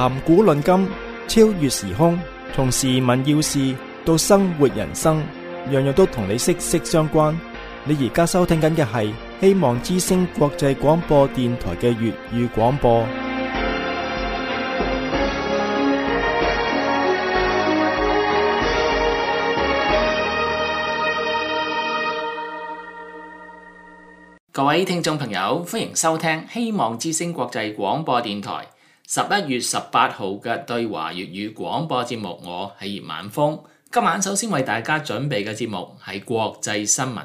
談古論今，超越時空，從時聞要事到生活人生，樣樣都同你息息相關。你而家收聽緊嘅係希望之聲國際廣播電台嘅粵語廣播。 各位聽眾朋友，歡迎收聽希望之聲國際廣播電台11月18號嘅對華粵語廣播節目。我係葉晚風，今晚首先為大家準備嘅節目係國際新聞。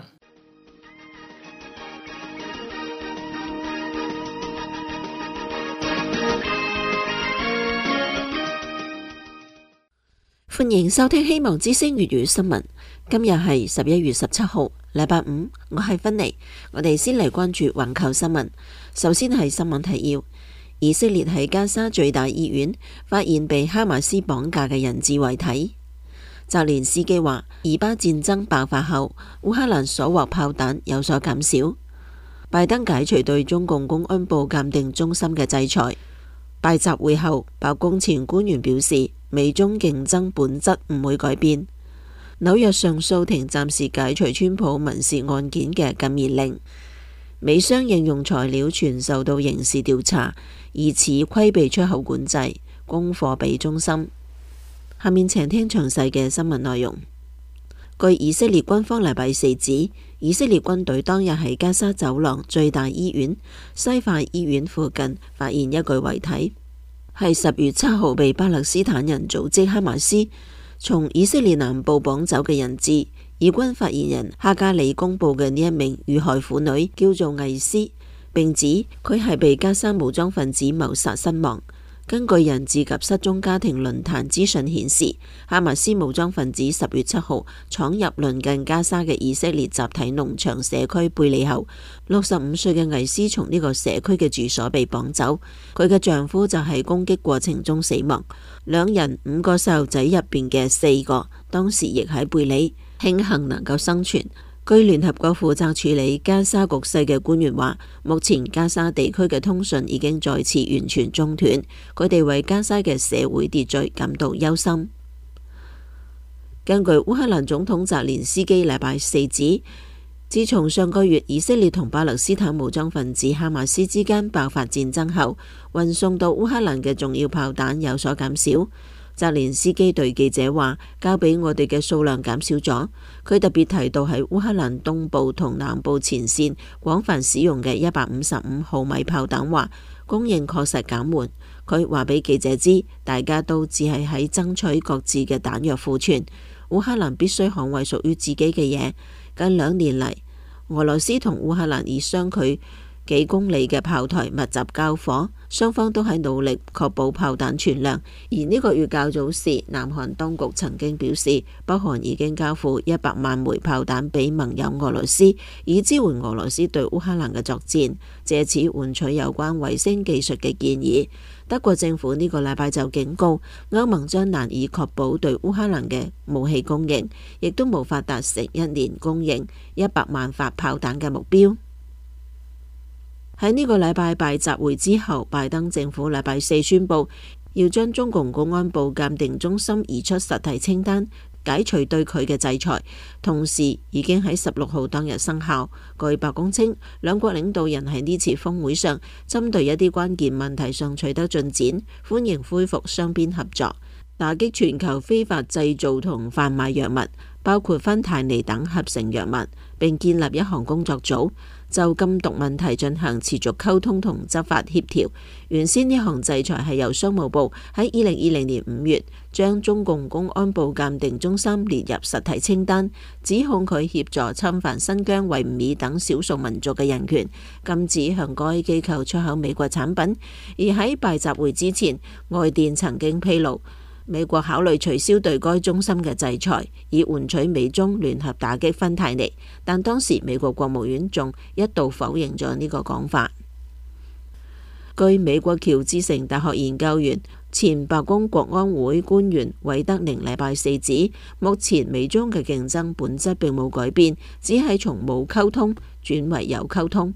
歡迎收聽希望之聲粵語新聞。今日係11月17號，禮拜五，我係芬妮。我哋先嚟關注環球新聞。首先係新聞提要：以色列喺加沙最大醫院發現被哈馬斯綁架嘅人質遺體。澤連斯基話，以巴戰爭爆發後，烏克蘭所獲炮彈有所減少。拜登解除對中共公安部鑑定中心嘅制裁。拜習會後，白宮前官員表示，美中競爭本質唔會改變。紐約上訴庭暫時解除川普民事案件嘅禁言令。美商應用材料傳受到刑事調查，疑似規避出口管制，供貨俾中心。下面請聽詳細嘅新聞內容。據以色列軍方禮拜四指，以色列軍隊當日喺加沙走廊最大醫院西化醫院附近發現一具遺體，係10月7號被巴勒斯坦人組織哈馬斯從以色列南部綁走嘅人質。以軍發言人哈加里公布嘅呢一名遇害婦女叫做艾斯，並指佢係被加沙武裝分子謀殺身亡。根據人質及失蹤家庭論壇資訊顯示，哈馬斯武裝分子10月7號闖入鄰近加沙嘅以色列集體農場社區貝里後，65歲嘅艾斯從呢個社區嘅住所被綁走，佢嘅丈夫就喺攻擊過程中死亡。兩人5個細路仔入邊嘅4個當時亦喺貝里，慶幸能夠生存。據聯合國負責處理加沙局勢嘅官員話，目前加沙地區嘅通訊已經再次完全中斷，佢哋為加沙嘅社會秩序感到憂心。根據烏克蘭總統澤連斯基禮拜四指，自從上個月以色列同巴勒斯坦武裝分子哈馬斯之間爆發戰爭後，運送到烏克蘭嘅重要炮彈有所減少。澤連斯基對記者話，交俾我哋嘅數量減少咗。佢特別提到喺烏克蘭東部同南部前線廣泛使用嘅155毫米炮彈話，供應確實減緩。佢話俾記者知，大家都只係喺爭取各自嘅彈藥庫存。烏克蘭必須捍衛屬於自己嘅嘢。近2年嚟，俄羅斯同烏克蘭以相距幾公里嘅炮台密集交火，雙方都喺努力確保炮彈存量。而呢個月較早時，南韓當局曾經表示，北韓已經交付100萬枚炮彈俾盟友俄羅斯，以支援俄羅斯對烏克蘭嘅作戰，借此換取有關衛星技術嘅建議。德國政府呢個禮拜就警告，歐盟將難以確保對烏克蘭嘅武器供應，亦都無法達成1年供應100萬發炮彈嘅目標。喺呢個禮拜拜習會之後，拜登政府禮拜四宣布要將中共公安部鑑定中心移出實體清單，解除對佢嘅制裁，同時已經喺16號當日生效。據白宮稱，兩國領導人喺呢次峰會上針對一啲關鍵問題上取得進展，歡迎恢復雙邊合作，打擊全球非法製造同販賣藥物，包括芬太尼等合成藥物，並建立一項工作組，就禁毒問題進行持續溝通同執法協調。原先呢項制裁係由商務部喺2020年5月將中共公安部鑑定中心列入實體清單，指控佢協助侵犯新疆維吾爾等少數民族嘅人權，禁止向該機構出口美國產品。而喺拜習會之前，外電曾經披露，美國考慮取消對該中心嘅制裁，以換取美中聯合打擊芬太尼，但當時美國國務院仲一度否認咗呢個講法。據美國喬治城大學研究員、前白宮國安會官員韋德寧禮拜四指，目前美中嘅競爭本質並冇改變，只係從冇溝通轉為有溝通。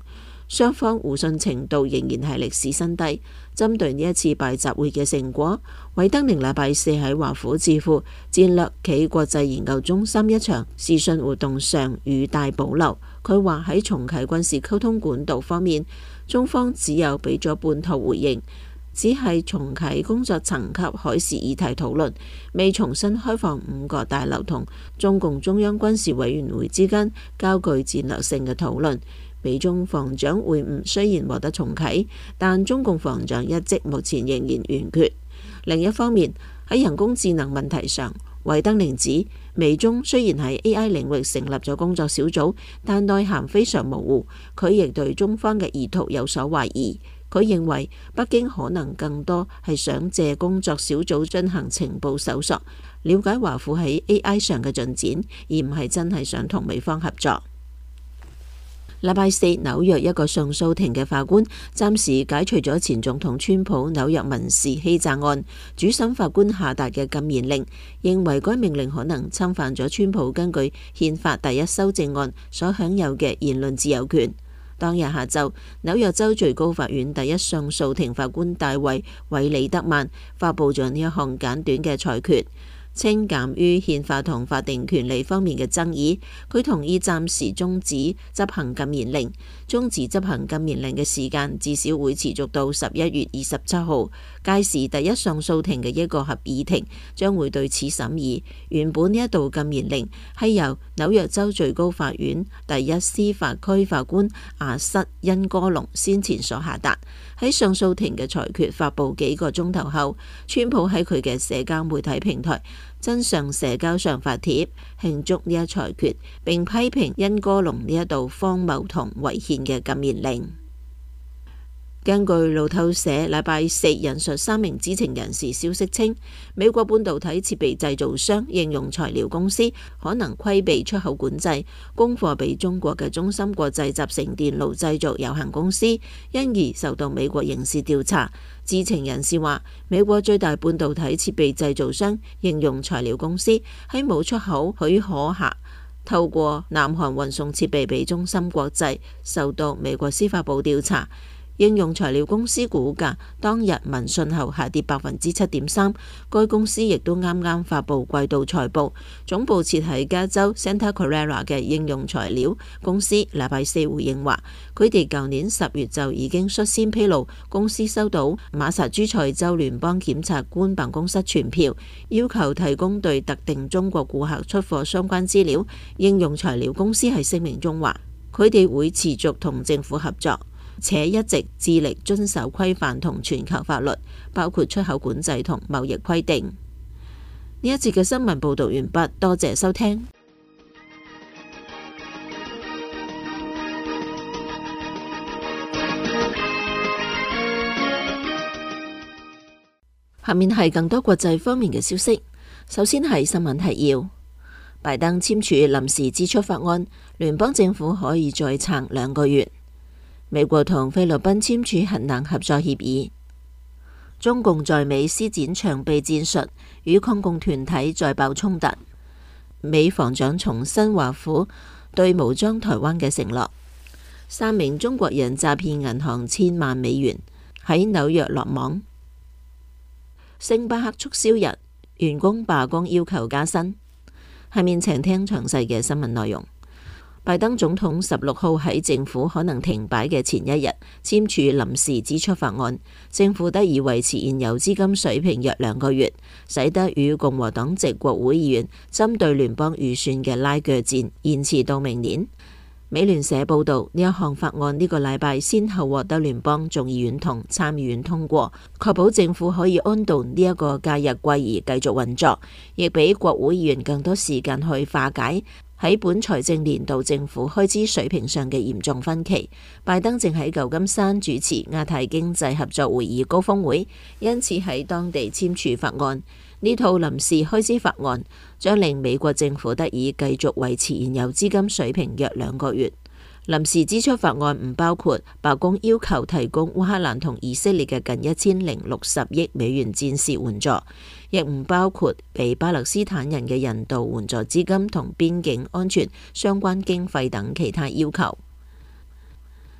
雙方互信程度仍然係歷史新低。針對呢一次拜習會嘅成果，韋德寧禮拜四喺華府智庫戰略暨國際研究中心一場視訊活動上語帶保留。佢話喺重啟軍事溝通管道方面，中方只有俾咗半途回應，只係重啟工作層級海事議題討論，未重新開放5角大樓同中共中央軍事委員會之間較具戰略性嘅討論。美中防長會晤雖然獲得重啟，但中共防長一職目前仍然懸缺。另一方面，喺人工智能問題上，韋德寧指美中雖然喺 AI 領域成立咗工作小組，但內涵非常模糊。佢亦對中方嘅意圖有所懷疑。佢認為北京可能更多係想借工作小組進行情報搜索，了解華府喺 AI 上嘅進展，而唔係真係想同美方合作。禮拜四，紐約一個上訴庭嘅法官暫時解除咗前總統川普紐約民事欺詐案主審法官下達嘅禁言令，認為該命令可能侵犯咗川普根據憲法第1修正案所享有嘅言論自由權。當日下晝，紐約州最高法院第1上訴庭法官大衛·韋里德曼發佈咗呢一項簡短嘅裁決，稱鑑於憲法同法定權利方面嘅爭議，佢同意暫時終止執行禁言令。終止執行禁言令嘅時間至少會持續到11月27號，屆時第1上訴庭嘅一個合議庭將會對此審議。原本呢一道禁言令係由紐約州最高法院第1司法區法官亞瑟恩哥龍先前所下達。喺上訴庭嘅裁決發佈幾個鐘頭後，川普喺佢嘅社交媒體平台真相社交上發帖慶祝呢一裁決，並批評恩哥龍呢一道荒謬同違憲嘅禁言令。根據路透社禮拜四引述3名知情人士消息稱，美國半導體設備製造商應用材料公司可能規避出口管制，供貨俾中國嘅中芯國際集成電路製造有限公司，因而受到美國刑事調查。知情人士話，美國最大半導體設備製造商應用材料公司喺冇出口許可下，透過南韓運送設備俾中芯國際，受到美國司法部調查。應用材料公司股價當日聞訊後下跌7.3%，該公司亦都啱啱發布季度財報。總部設喺加州 Santa Clara 嘅應用材料公司禮拜四回應話，佢哋舊年10月就已經率先披露公司收到馬薩諸塞州聯邦檢察官辦公室傳票，要求提供對特定中國顧客出貨相關資料。應用材料公司喺聲明中話，佢哋會持續同政府合作，且一直致力遵守規範同全球法律，包括出口管制同貿易規定。呢一節嘅新聞報導完畢，多謝收聽。下面係更多國際方面嘅消息。首先係新聞提要：拜登簽署臨時支出法案，聯邦政府可以再撐2個月。美國同菲律賓簽署核能合作協議。中共在美施展長臂戰術，與抗共團體再爆衝突。美防長重申華府對武裝台灣嘅承諾。3名中國人詐騙銀行1000萬美元，喺紐約落網。星巴克促銷日，員工罷工要求加薪。下面請聽詳細嘅新聞內容。拜登總統16號喺政府可能停擺嘅前一日簽署臨時支出法案，政府得以維持現有資金水平約2個月，使得與共和黨籍國會議員針對聯邦預算嘅拉鋸戰延遲到明年。美聯社報道，呢一項法案呢個禮拜先後獲得聯邦眾議院同參議院通過，確保政府可以安度呢一個假日季而繼續運作，亦俾國會議員更多時間去化解喺本財政年度政府開支水平上嘅嚴重分歧。拜登正喺舊金山主持亞太經濟合作會議高峰會，因此喺當地簽署法案。呢套臨時開支法案將令美國政府得以繼續維持現有資金水平約2個月。臨時支出法案唔包括白宮要求提供烏克蘭同以色列嘅近1060億美元戰事援助，亦唔包括俾巴勒斯坦人嘅人道援助資金同邊境安全相關經費等其他要求。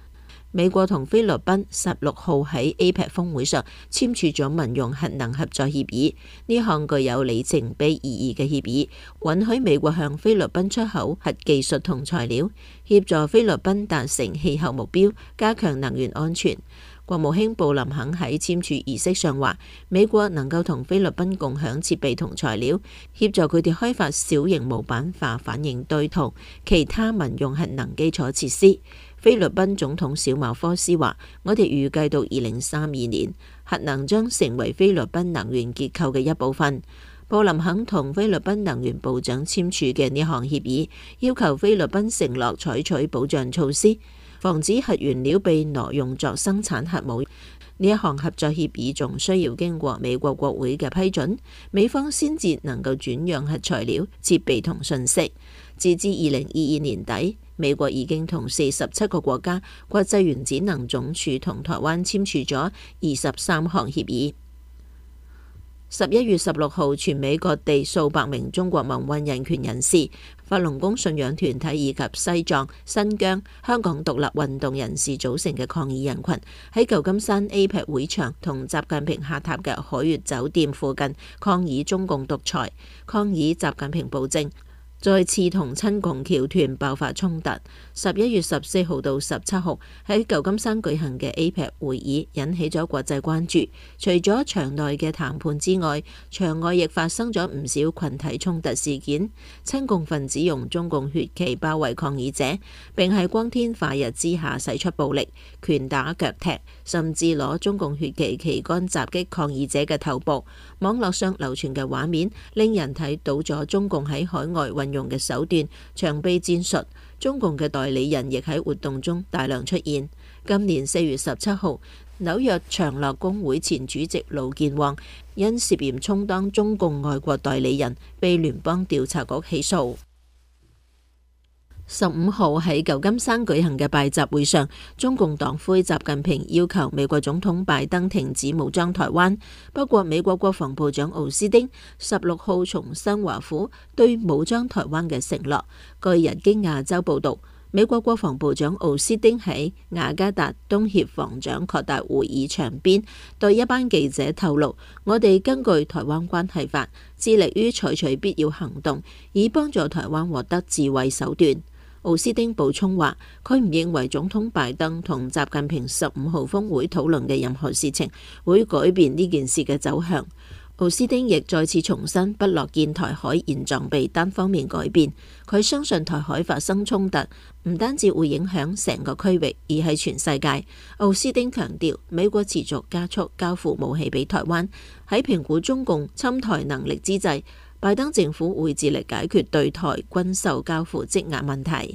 美國同菲律賓16號喺 APEC 峰會上簽署咗民用核能合作協議，呢項具有里程碑意義嘅協議，允許美國向菲律賓出口核技術同材料，協助菲律賓達成氣候目標，加強能源安全。國務卿布林肯喺簽署儀式上話，美國能夠同菲律賓共享設備同材料，協助佢哋開發小型模板化反應堆同其他民用核能基礎設施。菲律賓總統小馬科斯話，我哋預計到2032年，核能將成為菲律賓能源結構嘅一部分。布林肯同菲律賓能源部長簽署嘅呢項協議，要求菲律賓承諾採取保障措施，防止核原料被挪用作生產核武。呢一項合作協議仲需要經過美國國會嘅批准，美方先至能夠轉讓核材料、設備同信息。截至2022年底，美國已經同47個國家、國際原子能總署同台灣簽署咗23項協議。11月16號，全美各地數百名中國民運人權人士、法輪功信仰團體以及西藏、新疆、香港獨立運動人士組成嘅抗議人群喺舊金山 APEC 會場同習近平下榻嘅海悅酒店附近抗議中共獨裁，抗議習近平暴政，再次同親共僑團爆發衝突。11月14號到17號喺舊金山舉行嘅 APEC 會議引起咗國際關注。除咗場內嘅談判之外，場外亦發生咗唔少群體衝突事件。親共分子用中共血旗包圍抗議者，並喺光天化日之下使出暴力，拳打腳踢，甚至攞中共血旗旗杆襲擊抗議者嘅頭部。網絡上流傳嘅畫面令人睇到咗中共喺海外運用嘅手段，長臂戰術。中共嘅代理人亦喺活動中大量出現。今年4月17號，紐約長樂工會前主席盧健旺因涉嫌充當中共外國代理人，被聯邦調查局起訴。15號喺舊金山舉行嘅拜習會上，中共黨魁習近平要求美國總統拜登停止武裝台灣。不過，美國國防部長奧斯汀16號重申華府對武裝台灣嘅承諾。據日經亞洲報導，美國國防部長奧斯汀喺雅加達東協防長擴大會議場邊對一班記者透露，我哋根據台灣關係法，致力於採取必要行動，以幫助台灣獲得自衛手段。奧斯汀補充話，佢唔認為總統拜登同習近平15號峰會討論嘅任何事情會改變呢件事嘅走向。奧斯汀亦再次重申不樂見台海現狀被單方面改變。佢相信台海發生衝突唔單止會影響成個區域，而係全世界。奧斯汀強調，美國持續加速交付武器俾台灣。喺評估中共侵台能力之際，拜登政府會致力解決對台軍售交付積壓問題。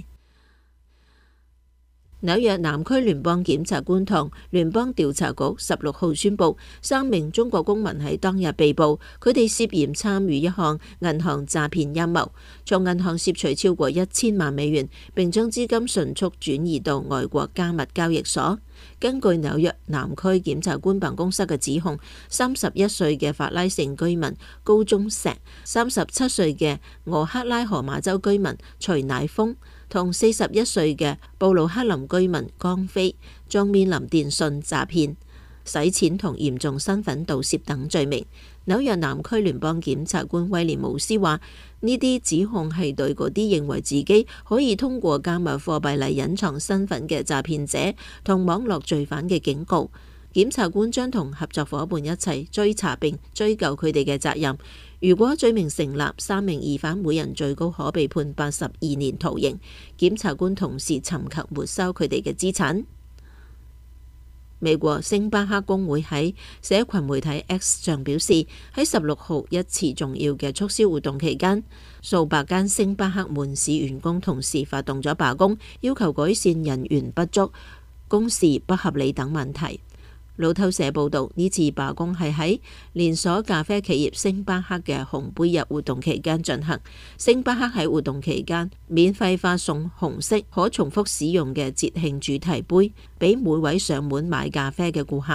紐約南區聯邦檢察官同聯邦調查局16號宣布，3名中國公民喺當日被捕，佢哋涉嫌參與一項銀行詐騙陰謀，從銀行攝取超過1000萬美元，並將資金迅速轉移到外國加密交易所。根據紐約南區檢察官辦公室嘅指控，31歲嘅法拉盛居民高中石、37歲嘅俄克拉荷馬州居民徐乃峰同41歲嘅布魯克林居民江飛，將面臨電信詐騙、洗錢同嚴重身份盜竊等罪名。紐約南區聯邦檢察官威廉姆斯話：呢啲指控係對嗰啲認為自己可以通過加密貨幣嚟隱藏身份嘅詐騙者同網絡罪犯嘅警告。檢察官將同合作夥伴一齊追查並追究佢哋嘅責任。如果罪名成立，3名疑犯每人最高可被判82年徒刑。檢察官同時尋求沒收佢哋嘅資產。美國星巴克工會喺社群媒體 X 上表示，喺16號一次重要嘅促銷活動期間，數百間星巴克門市員工同時發動咗罷工，要求改善人員不足、工時不合理等問題。路透社報導，呢次罷工係喺連鎖咖啡企業星巴克嘅紅杯日活動期間進行。星巴克喺活動期間免費發送紅色可重複使用嘅節慶主題杯俾每位上門買咖啡嘅顧客。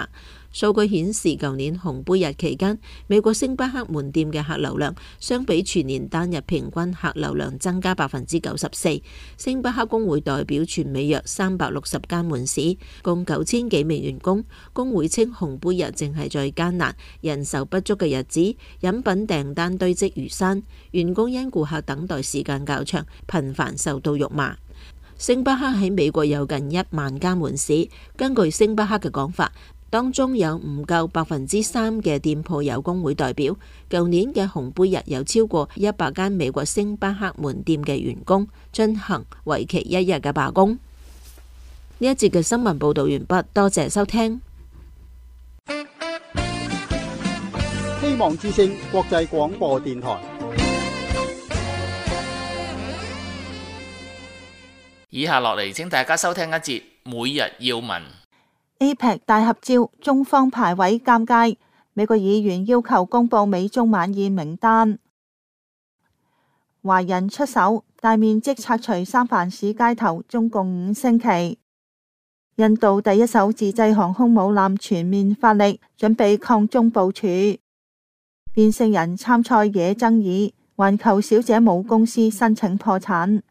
數據顯示，舊年紅杯日期間，美國星巴克門店嘅客流量相比全年單日平均客流量增加94%。星巴克工會代表全美約360間門市，共9000幾名員工。工會稱紅杯日正係最艱難、人手不足嘅日子，飲品訂單堆積如山，員工因顧客等待時間較長，頻繁受到辱罵。星巴克喺美國有近1萬間門市，根據星巴克嘅講法，當中有唔夠3%嘅店鋪有工會代表。舊年嘅紅杯日有超過100間美國星巴克門店嘅員工進行為期1日嘅罷工。呢一節嘅新聞報道完畢，多謝收聽。 希望之聲國際廣播電台。 以下落嚟，請大家收聽一節每日要聞。 APEC 大合照，中方排位尷尬。美國議員要求公佈美中晚宴名單。華人出手，大面積拆除三藩市街頭，中共5星期。印度第一艘自製航空母艦全面發力，準備抗中部署。變性人參賽惹爭議，環球小姐母公司申請破產。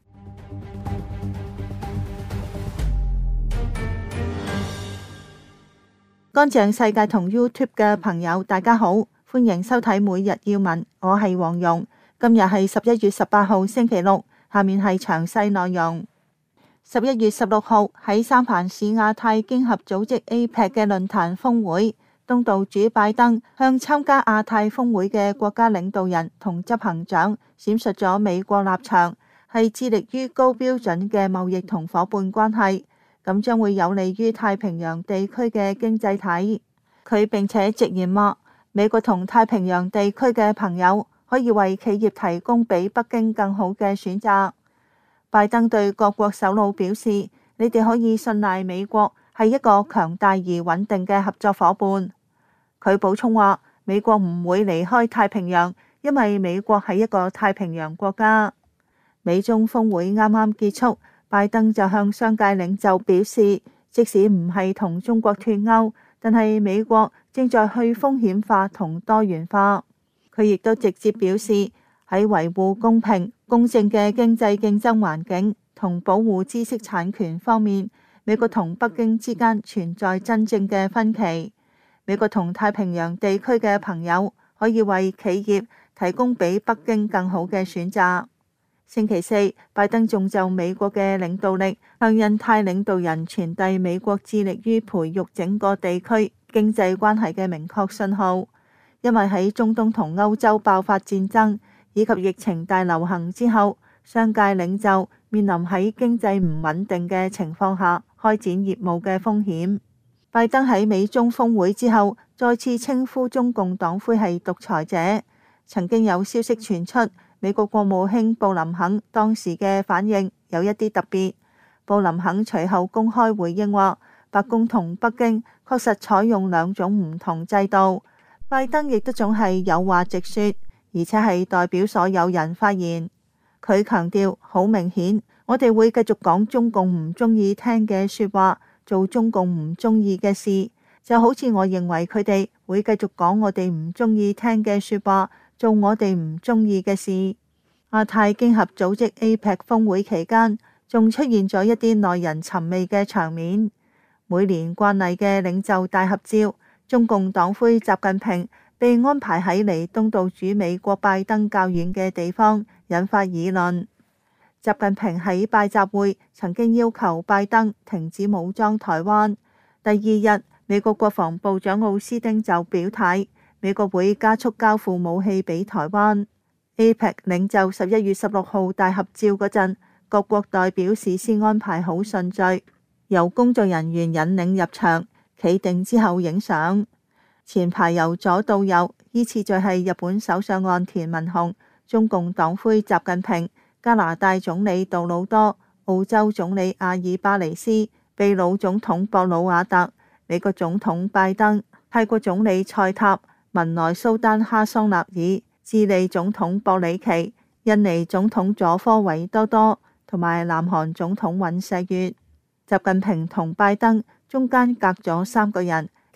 乾淨世界同 YouTube 嘅朋友，大家好，歡迎收睇每日要聞，我係黃蓉。今日係11月18號星期六，下面係詳細內容。11月16號喺三藩市亞太經合組織 APEC 嘅論壇峰會，東道主拜登向參加亞太峰會嘅國家領導人同執行長闡述咗美國立場，係致力於高標準嘅貿易同夥伴關係。咁將會有利於太平洋地區嘅經濟體。佢並且直言話，美國同太平洋地區嘅朋友可以為企業提供比北京更好嘅選擇。拜登對各國首腦表示，你哋可以信賴美國係一個強大而穩定嘅合作夥伴。佢補充話，美國唔會離開太平洋，因為美國係一個太平洋國家。美中峰會啱啱結束。拜登就向商界領袖表示，即使唔係同中國脫鈎，但係美國正在去風險化同多元化。佢亦都直接表示，喺維護公平公正嘅經濟競爭環境同保護知識產權方面，美國同北京之間存在真正嘅分歧。美國同太平洋地區嘅朋友可以為企業提供比北京更好嘅選擇。星期四，拜登仲就美國嘅領導力向印太領導人傳遞美國致力於培育整個地區經濟關係嘅明確信號。因為喺中東同歐洲爆發戰爭以及疫情大流行之後，商界領袖面臨喺經濟唔穩定嘅情況下開展業務嘅風險。拜登喺美中峰會之後再次稱呼中共黨魁係獨裁者。曾經有消息傳出，美國國務卿布林肯當時嘅反應有一啲特別。布林肯隨後公開回應話，白宮同北京確實採用兩種唔同制度。拜登亦都總係有話直說，而且係代表所有人發言。佢強調，好明顯，我哋會繼續講中共唔中意聽嘅說話，做中共唔中意嘅事，就好似我認為佢哋會繼續講我哋唔中意聽嘅說話，做我哋唔中意嘅事。亞太經合組織 APEC 峰會期間，仲出現咗一啲耐人尋味嘅場面。每年慣例嘅領袖大合照，中共黨魁習近平被安排喺離東道主美國拜登較遠嘅地方，引發議論。習近平喺拜習會曾經要求拜登停止武裝台灣。第二日，美國國防部長奧斯汀就表態，美國會加速交付武器俾台灣。APEC 領袖11月16號大合照嗰陣，各國代表事先安排好順序，由工作人員引領入場，企定之後影相。前排由左到右，依次序係日本首相岸田文雄、中共黨魁習近平、加拿大總理杜魯多、澳洲總理阿爾巴尼斯、秘魯總統博魯瓦特、美國總統拜登、泰國總理塞塔、文萊蘇丹哈桑納爾、智利總統博里奇、印尼總統佐科維多多同埋南韓總統尹錫悅。習近平同拜登中間隔咗3個人，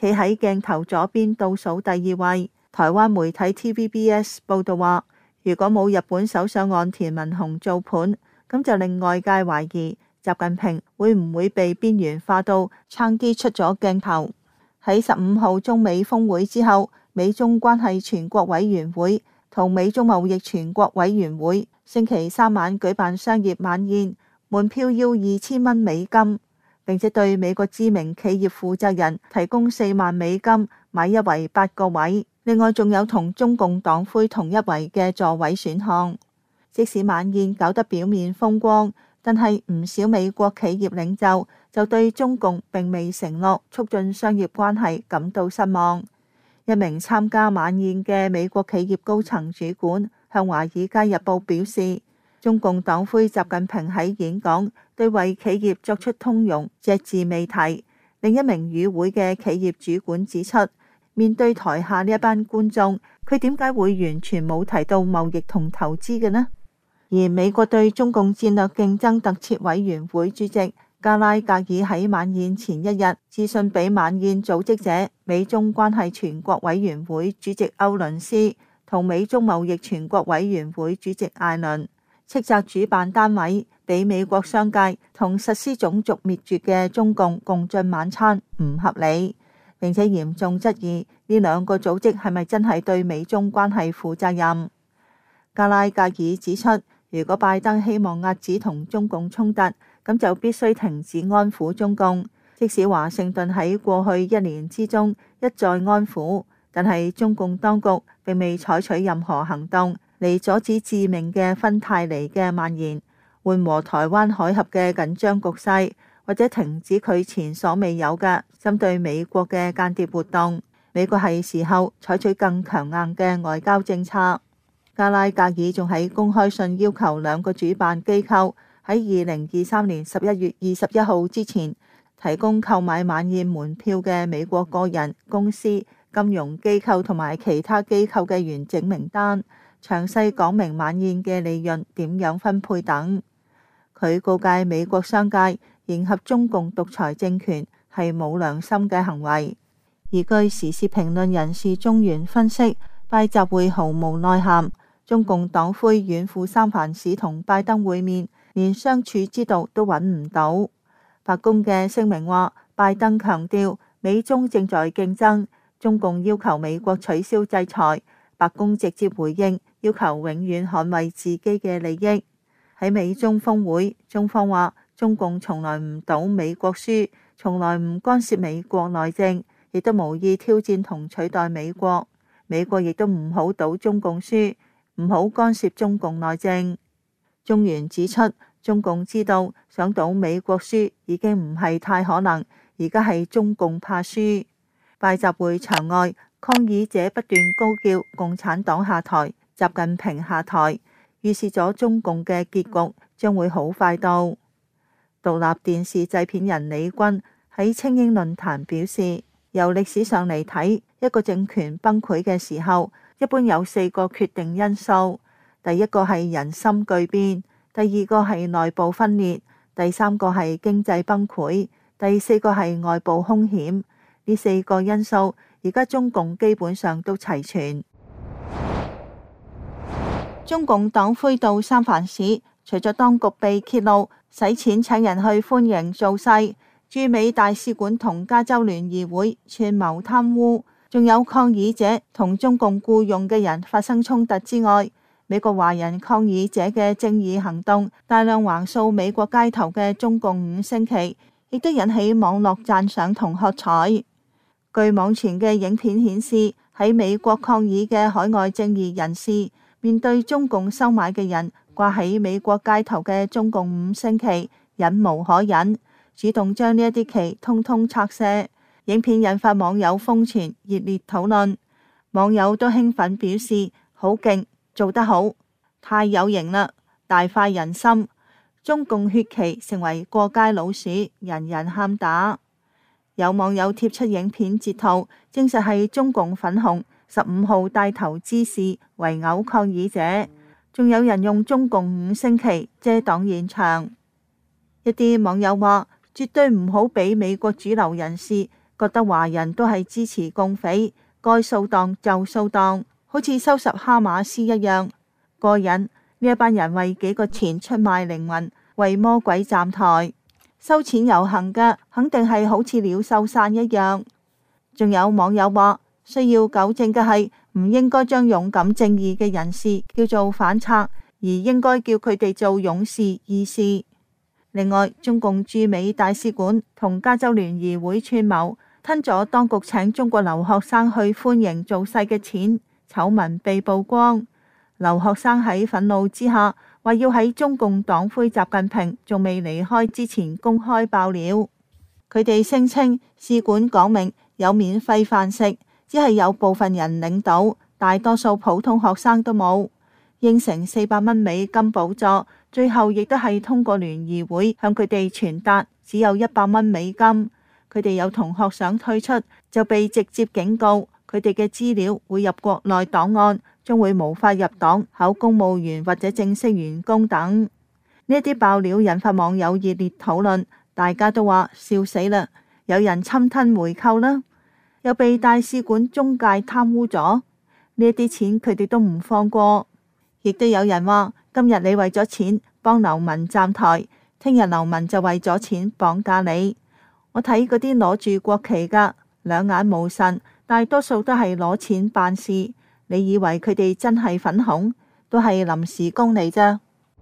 企喺鏡頭左邊倒數第2位。台灣媒體 TVBS 報道話，如果冇日本首相岸田文雄做盤，咁就令外界懷疑習近平會唔會被邊緣化到差啲出咗鏡頭。喺15號中美峰會之後，美中關係全國委員會同美中貿易全國委員會星期3晚舉辦商業晚宴，門票要2000蚊美金，並且對美國知名企業負責人提供4萬美金買一圍8個位，另外仲有同中共黨魁同一圍嘅座位選項。即使晚宴搞得表面風光，但係唔少美國企業領袖就對中共並未承諾促進商業關係感到失望。一名參加晚宴嘅美國企業高層主管向《華爾街日報》表示，中共黨魁習近平喺演講對為企業作出通融隻字未提。另一名與會嘅企業主管指出，面對台下呢一班觀眾，佢點解會完全冇提到貿易同投資嘅呢？而美國對中共戰略競爭特設委員會主席加拉格爾喺晚宴前一日致信俾晚宴組織者美中關係全國委員會主席歐倫斯同美中貿易全國委員會主席艾倫，斥責主辦單位俾美國商界同實施種族滅絕嘅中共共進晚餐唔合理，並且嚴重質疑呢兩個組織係咪真係對美中關係負責任。加拉格爾指出，如果拜登希望遏止同中共衝突，咁就必須停止安撫中共。即使華盛頓喺過去1年之中一再安撫，但係中共當局並未採取任何行動嚟阻止致命嘅芬太尼嘅蔓延，緩和台灣海峽嘅緊張局勢，或者停止佢前所未有嘅針對美國嘅間諜活動。美國係時候採取更強硬嘅外交政策。加拉格爾仲喺公開信要求2個主辦機構喺2023年11月21號之前提供購買晚宴門票嘅美國個人、公司、金融機構同埋其他機構嘅完整名單，詳細講明晚宴嘅利潤點樣分配等。佢告誡美國商界迎合中共獨裁政權係冇良心嘅行為。而據時事評論人士中原分析，拜習會毫無內涵，中共黨魁遠赴三藩市同拜登會面，連相處之道都揾唔到。白宮嘅聲明話，拜登強調美中正在競爭，中共要求美國取消制裁，白宮直接回應，要求永遠捍衛自己嘅利益。喺美中峰會，中方話中共從來唔賭美國輸，從來唔干涉美國內政，亦都無意挑戰同取代美國。美國亦都唔好賭中共輸，唔好干涉中共內政。中原指出，中共知道想賭美國輸已經唔係太可能，而家係中共怕輸。拜習會場外，抗議者不斷高叫共產黨下台、習近平下台，預示咗中共嘅結局將會好快到。獨立電視製片人李軍喺青英論壇表示，由歷史上嚟睇，一個政權崩潰嘅時候，一般有4個決定因素。第一個係人心巨變，第二個係內部分裂，第三個係經濟崩潰，第四個係外部兇險。呢4個因素而家中共基本上都齊全。中共黨魁到三藩市，除咗當局被揭露使錢請人去歡迎造勢，駐美大使館同加州聯誼會串謀貪污，仲有抗議者同中共僱用嘅人發生衝突之外，美國華人抗議者嘅正義行動大量橫掃美國街頭嘅中共5星旗，亦都引起網絡讚賞同喝彩。據網傳嘅影片顯示，喺美國抗議嘅海外正義人士面對中共收買嘅人掛喺美國街頭嘅中共5星旗，忍無可忍，主動將呢一啲旗通通拆卸。影片引發網友瘋傳熱烈討論，網友都興奮表示好勁，做得好，太有型啦，大快人心。中共血旗成為過街老鼠，人人喊打。有網友貼出影片截圖，證實係中共粉紅15號帶頭滋事圍毆抗議者，仲有人用中共5星旗遮擋現場。一啲網友話，絕對唔好俾美國主流人士覺得華人都係支持共匪，該掃蕩就掃蕩，好似收拾哈馬斯一樣過癮。呢一班人為幾個錢出賣靈魂，為魔鬼站台，收錢遊行嘅肯定係好似鳥獸散一樣。仲有網友話，需要糾正嘅係唔應該將勇敢正義嘅人士叫做反賊，而應該叫佢哋做勇士義士。另外，中共駐美大使館同加州聯誼會串謀吞咗當局請中國留學生去歡迎造勢嘅錢，醜聞被曝光。留學生喺憤怒之下話要喺中共黨魁習近平仲未離開之前公開爆料。佢哋聲稱使館講明有免費飯食，只係有部分人領到，大多數普通學生都冇。應承400蚊美金補助，最後亦都係通過聯誼會向佢哋傳達，只有100蚊美金。佢哋有同學想退出，就被直接警告，佢哋嘅資料會入國內檔案，將會無法入黨、考公務員或者正式員工等。呢啲爆料引發網友熱烈討論，大家都話笑死啦！有人侵吞回扣啦，又被大使館中介貪污咗，呢啲錢佢哋都唔放過。亦都有人話，今日你為咗錢幫流民站台，聽日流民就為咗錢綁架你。我睇嗰啲攞住國旗噶，兩眼無神，大多數都係攞錢辦事。你以為佢哋真係粉紅？都係臨時工嚟咋。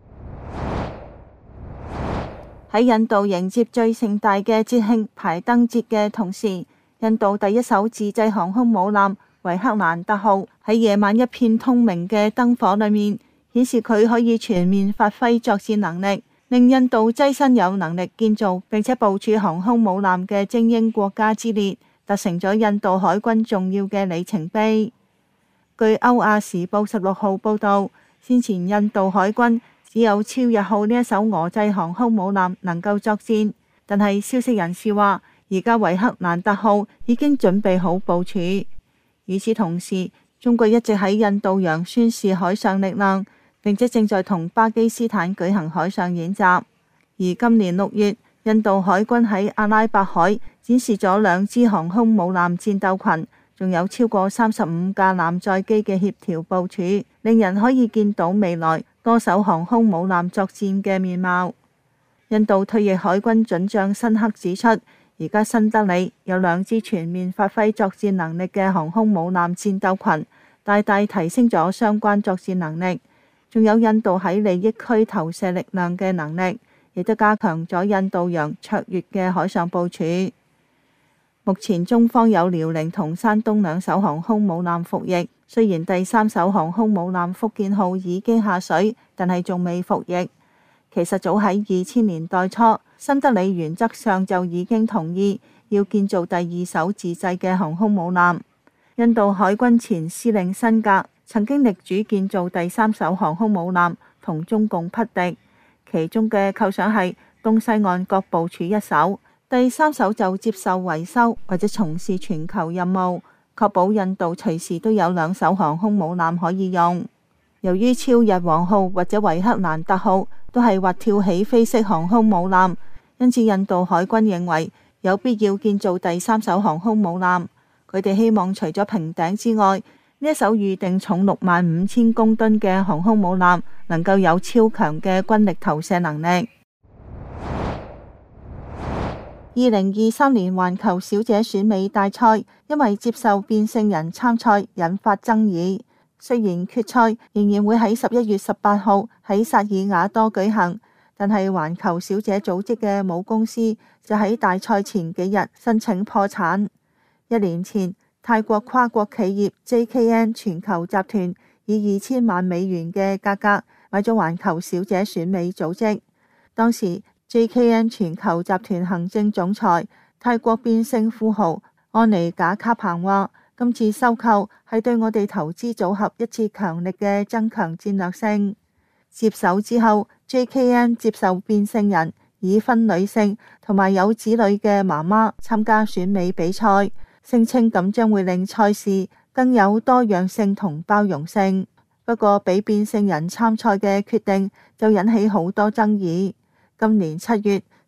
喺印度迎接最盛大嘅節慶排燈節嘅同時，印度第一艘自製航空母艦維克蘭特號喺夜晚一片通明嘅燈火裏面，顯示佢可以全面發揮作戰能力，令印度躋身有能力建造並且部署航空母艦嘅精英國家之列，達成咗印度海軍重要嘅里程碑。據《歐亞時報》16號報道，先前印度海軍只有超日號呢一艘俄製航空母艦能夠作戰，但係消息人士話，而家維克蘭特號已經準備好部署。與此同時，中國一直喺印度洋宣示海上力量，並且正在同巴基斯坦舉行海上演習。而今年6月，印度海軍喺阿拉伯海展示咗2支航空母艦戰鬥群，仲有超過35架艦載機嘅協調部署，令人可以見到未來多艘航空母艦作戰嘅面貌。印度退役海軍准將辛克指出，而家新德里有2支全面發揮作戰能力嘅航空母艦戰鬥群，大大提升咗相關作戰能力。仲有印度喺利益區投射力量嘅能力，亦都加強咗印度洋卓越嘅海上部署。目前中方有遼寧同山東2艘航空母艦服役，雖然第3艘航空母艦福建號已經下水，但係仲未服役。其實早喺2000年代初，新德里原則上就已經同意要建造第2艘自製嘅航空母艦。印度海軍前司令辛格曾經力主建造第3艘航空母艦，同中共匹敵。其中嘅構想係東西岸各部署1艘，第3艘就接受維修或者從事全球任務，確保印度隨時都有2艘航空母艦可以用。由於超日王號或者維克蘭特號都係滑跳起飛式航空母艦，因此印度海軍認為有必要建造第3艘航空母艦。佢哋希望除咗平頂之外，呢一艘預定重65000公噸嘅航空母艦能夠有超強嘅軍力投射能力。2023年環球小姐選美大賽因為接受變性人參賽引發爭議。雖然決賽仍然會喺11月18號喺薩爾瓦多舉行，但係環球小姐組織嘅母公司就喺大賽前幾日申請破產。1年前，泰國跨國企業 JKN 全球集團以2000萬美元嘅價格買咗環球小姐選美組織。當時 JKN 全球集團行政總裁、泰國變性富豪安妮賈卡彭話：今次收購係對我哋投資組合一次強力嘅增強戰略性。接手之後 ，JKN 接受變性人、已婚女性同埋有子女嘅媽媽參加選美比賽，聲稱咁將會令賽事更有多樣性同包容性。不過，俾變性人參賽嘅決定就引起好多爭議。今年7月，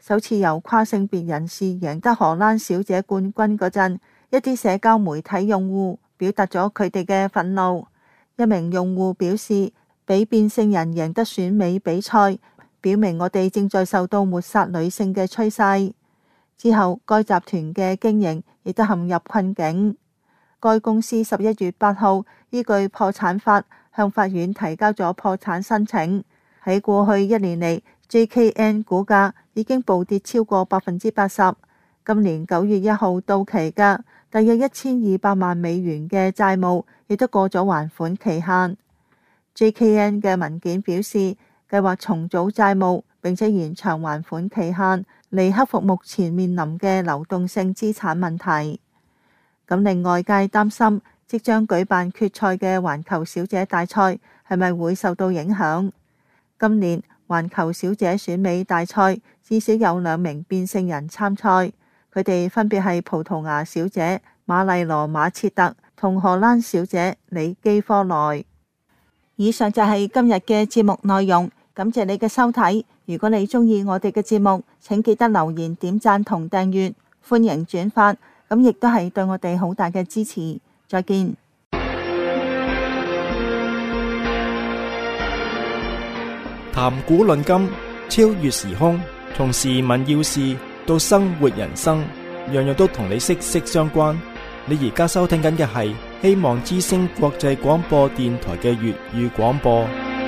首次由跨性別人士贏得荷蘭小姐冠軍嗰陣，一啲社交媒體用戶表達咗佢哋嘅憤怒。一名用戶表示，俾變性人贏得選美比賽，表明我哋正在受到抹殺女性嘅趨勢。之後，該集團嘅經營亦都陷入困境。該公司11月8號依據破產法向法院提交咗破產申請。喺過去一年嚟，JKN 股價已經暴跌超過80%。今年9月1號到期嘅大約1200萬美元嘅債務亦都過咗還款期限。JKN 嘅文件表示，計劃重組債務並且延長還款期限，嚟克服目前面臨嘅流動性資產問題。咁令外界擔心，即將舉辦決賽嘅環球小姐大賽係咪會受到影響？今年環球小姐選美大賽至少有2名變性人參賽，佢哋分別係葡萄牙小姐瑪麗羅馬切特同荷蘭小姐里基科內。以上就係今日嘅節目內容，感謝你嘅收睇。如果你鍾意我哋嘅節目，請記得留言、點讚同訂閱，歡迎轉發，咁亦都係對我哋好大嘅支持。再見。 談古論今，超越時空，從時聞要事到生活人生，樣樣都同你息息相關。你而家收聽緊嘅係希望之聲國際廣播電台嘅粵語廣播。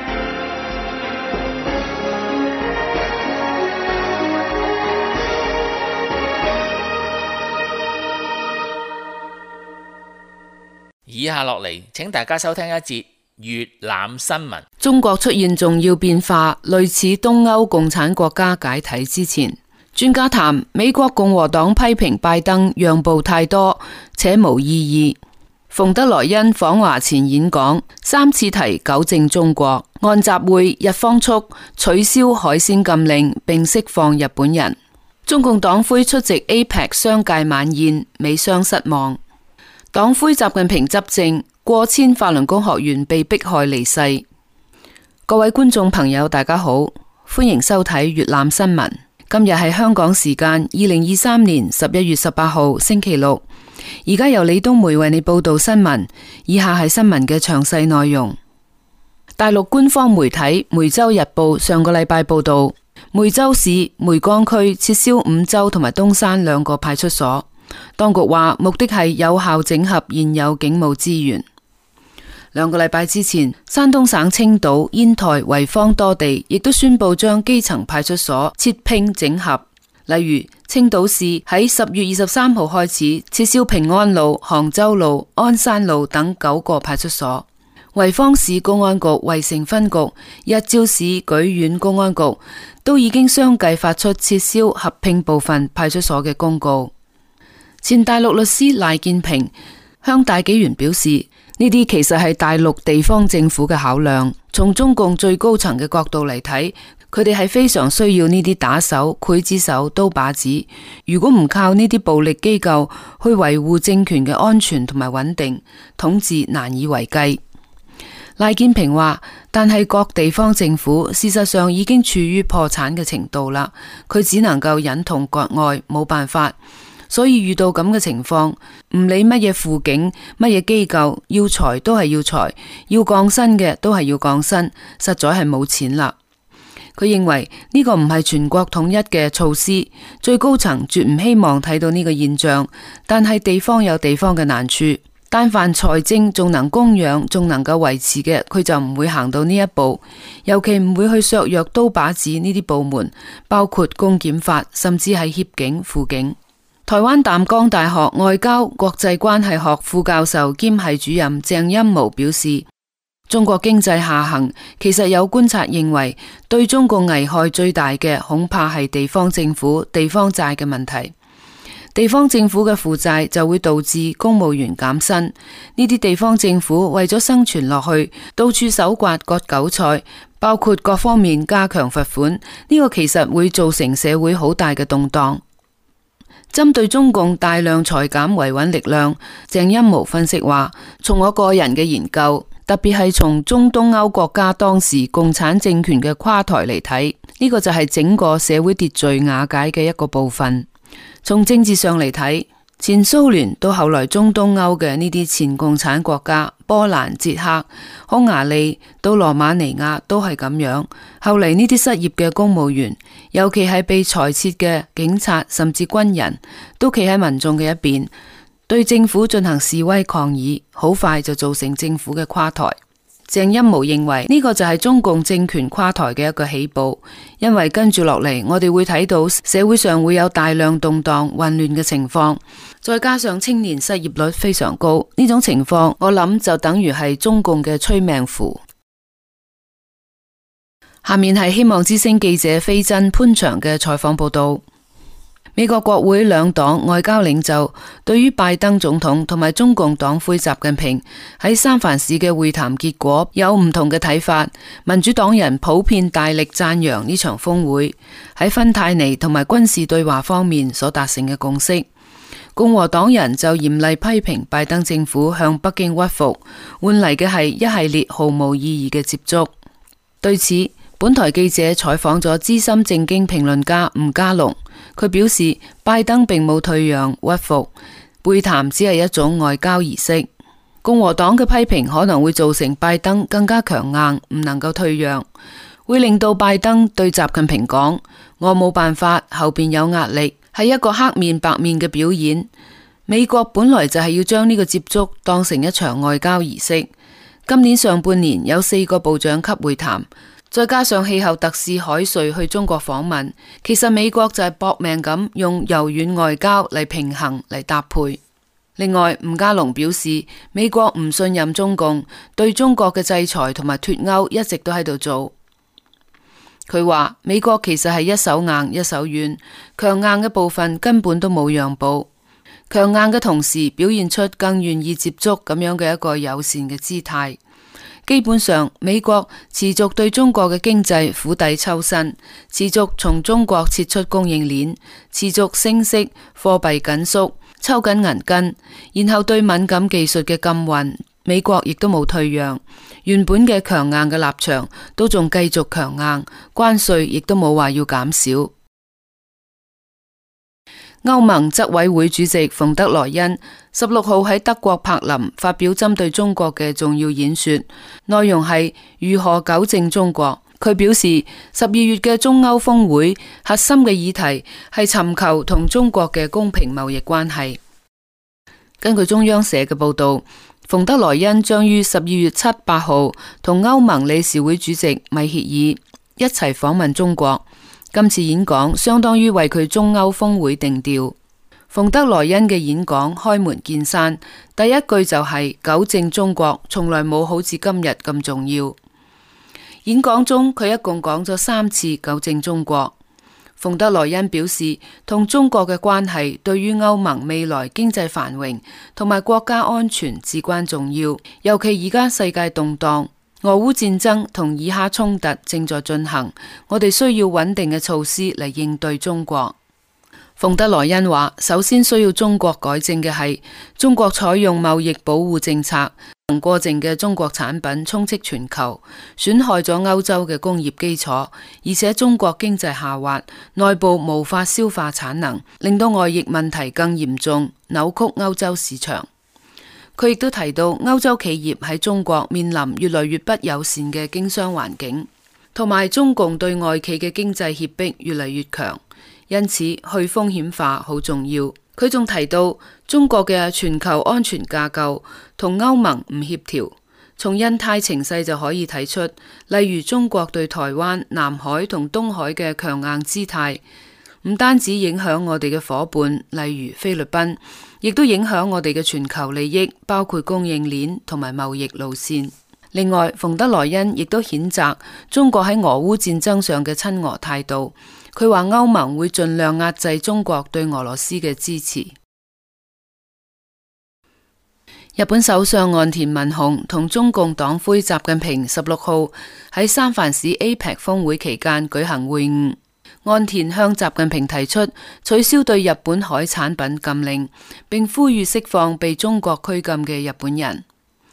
以下落嚟，請大家收聽一節粵覽新聞。 中國出現重要變化，類似東歐共產國家解體之前。專家談美國共和黨批評拜登讓步太多且無意義。馮德萊恩訪華前演講3次提糾正中國。按集會日方促取消海鮮禁令並釋放日本人。中共黨魁出席 APEC 商界晚宴，美商失望。黨魁習近平執政，過千法輪功學員被迫害離世。各位觀眾朋友大家好，歡迎收睇粵覽新聞。今日係香港時間2023年11月18號星期六，而家由李冬梅為你報道新聞。以下係新聞嘅詳細內容。大陸官方媒體梅州日報上個禮拜報道，梅州市梅江區撤銷五洲同埋東山2個派出所，當局話目的係有效整合現有警務資源。2個禮拜之前，山東省青島、煙台、濰坊多地亦都宣布將基層派出所切拼整合。例如，青島市喺10月23號開始撤銷平安路、杭州路、鞍山路等9個派出所。濰坊市公安局惠城分局、日照市舉縣公安局都已經相繼發出撤銷合併部分派出所嘅公告。前大陸律師賴建平向大紀元表示，呢啲其實係大陸地方政府嘅考量。從中共最高層嘅角度嚟睇，佢哋係非常需要呢啲打手、劊子手、刀把子。如果唔靠呢啲暴力機構去維護政權嘅安全同埋穩定，統治難以為繼。賴建平話，但係各地方政府事實上已經處於破產嘅程度啦，佢只能夠忍痛割愛，冇辦法。所以遇到咁嘅情況，唔理乜嘢輔警、乜嘢機構，要裁都係要裁，要降薪嘅都係要降薪，實在係冇錢啦。佢認為呢個唔係全國統一嘅措施，最高層絕唔希望睇到呢個現象，但係地方有地方嘅難處，但凡財政仲能供養、仲能夠維持嘅，佢就唔會行到呢一步，尤其唔會去削弱刀把子呢啲部門，包括公檢法，甚至係協警、輔警。台灣淡江大學外交國際關係學副教授兼系主任鄭欽模表示，中國經濟下行，其實有觀察認為，對中共危害最大嘅恐怕係地方政府地方債嘅問題。地方政府嘅負債就會導致公務員減薪，呢啲地方政府為咗生存落去，到處搜刮割韭菜，包括各方面加強罰款，呢個其實會造成社會好大嘅動盪。針對中共大量裁減維穩力量，鄭欽模分析話，從我個人嘅研究， 特別係從中東歐國家當時共產政權嘅垮台嚟睇，呢個就係整個社會秩序瓦解嘅一個部分。從政治上嚟睇，前蘇聯到後來中東歐嘅呢啲前共產國家，波蘭、捷克、匈牙利到羅馬尼亞都係咁樣。後嚟呢啲失業嘅公務員，尤其係被裁撤嘅警察甚至軍人，都企喺民眾嘅一邊，對政府進行示威抗議，好快就造成政府嘅垮台。鄭欽模認為呢個就係中共政權垮台嘅一個起步，因為跟住落嚟我哋會睇到社會上會有大量動盪混亂嘅情況，再加上青年失業率非常高，呢種情況我諗就等於係中共嘅催命符。下面係希望之聲記者飛珍潘祥嘅採訪報道。美國國會兩黨外交領袖對於拜登總統同埋中共黨魁習近平喺三藩市嘅會談結果有唔同嘅睇法。民主黨人普遍大力讚揚呢場峰會喺芬太尼同埋軍事對話方面所達成嘅共識，共和黨人就嚴厲批評拜登政府向北京屈服，換嚟嘅係一系列毫無意義嘅接觸。對此，本台記者採訪咗資深政經評論家吳家龍，佢表示拜登並冇退讓屈服，會談只係一種外交儀式。共和黨嘅批評可能會造成拜登更加強硬，唔能夠退讓，會令到拜登對習近平講：我冇辦法，後邊有壓力，係一個黑面白面嘅表演。美國本來就係要將呢個接觸當成一場外交儀式。今年上半年有4個部長級會談，再加上氣候特使海瑞去中國訪問，其實美國就係搏命咁用柔軟外交嚟平衡嚟搭配。另外，吳家龍表示，美國唔信任中共，對中國嘅制裁同埋脫歐一直都喺度做。佢話美國其實係一手硬一手軟，強硬嘅部分根本都冇讓步，強硬嘅同時表現出更願意接觸咁樣嘅一個友善嘅姿態。基本上，美國持續對中國嘅經濟釜底抽薪，持續從中國撤出供應鏈，持續升息、貨幣緊縮、抽緊銀根，然後對敏感技術嘅禁運，美國亦都冇退讓，原本嘅強硬嘅立場都仲繼續強硬，關稅亦都冇話要減少。歐盟執委會主席馮德萊恩16號喺德國柏林發表針對中國嘅重要演說，內容係如何糾正中國。佢表示，12月嘅中歐峰會核心嘅議題係尋求同中國嘅公平貿易關係。根據中央社嘅報道，馮德萊恩將於12月7、8號同歐盟理事會主席米歇爾一齊訪問中國。今次演講相當於為佢中歐峰會定調。馮德萊恩嘅演講開門見山，第一句就係糾正中國從來冇好似今日咁重要。演講中佢一共講咗3次糾正中國。馮德萊恩表示，同中國嘅關係對於歐盟未來經濟繁榮同埋國家安全至關重要，尤其而家世界動盪，俄烏戰爭同以哈衝突正在進行，我哋需要穩定嘅措施嚟應對中國。馮德萊恩話，首先需要中國改正嘅係中國採用貿易保護政策，過剩嘅中國產品充斥全球，損害咗歐洲嘅工業基礎，而且中國經濟下滑，內部無法消化產能，令到外溢問題更嚴重，扭曲歐洲市場。佢亦都提到歐洲企業喺中國面臨越來越不友善嘅經商環境，同埋中共對外企嘅經濟脅迫越嚟越強，因此去風險化好重要。佢仲提到中國嘅全球安全架構同歐盟唔協調，從印太情勢就可以睇出，例如中國對台灣、南海同東海嘅強硬姿態，唔單止影響我哋嘅夥伴，例如菲律賓，亦都影響我哋嘅全球利益，包括供應鏈同埋貿易路線。另外，馮德萊恩亦都譴責中國喺俄烏戰爭上嘅親俄態度。佢話歐盟會盡量壓制中國對俄羅斯嘅支持。日本首相岸田文雄同中共黨魁習近平16號喺三藩市 APEC 峰會期間舉行會晤。岸田向習近平提出取消對日本海產品禁令，並呼籲釋放被中國拘禁嘅日本人。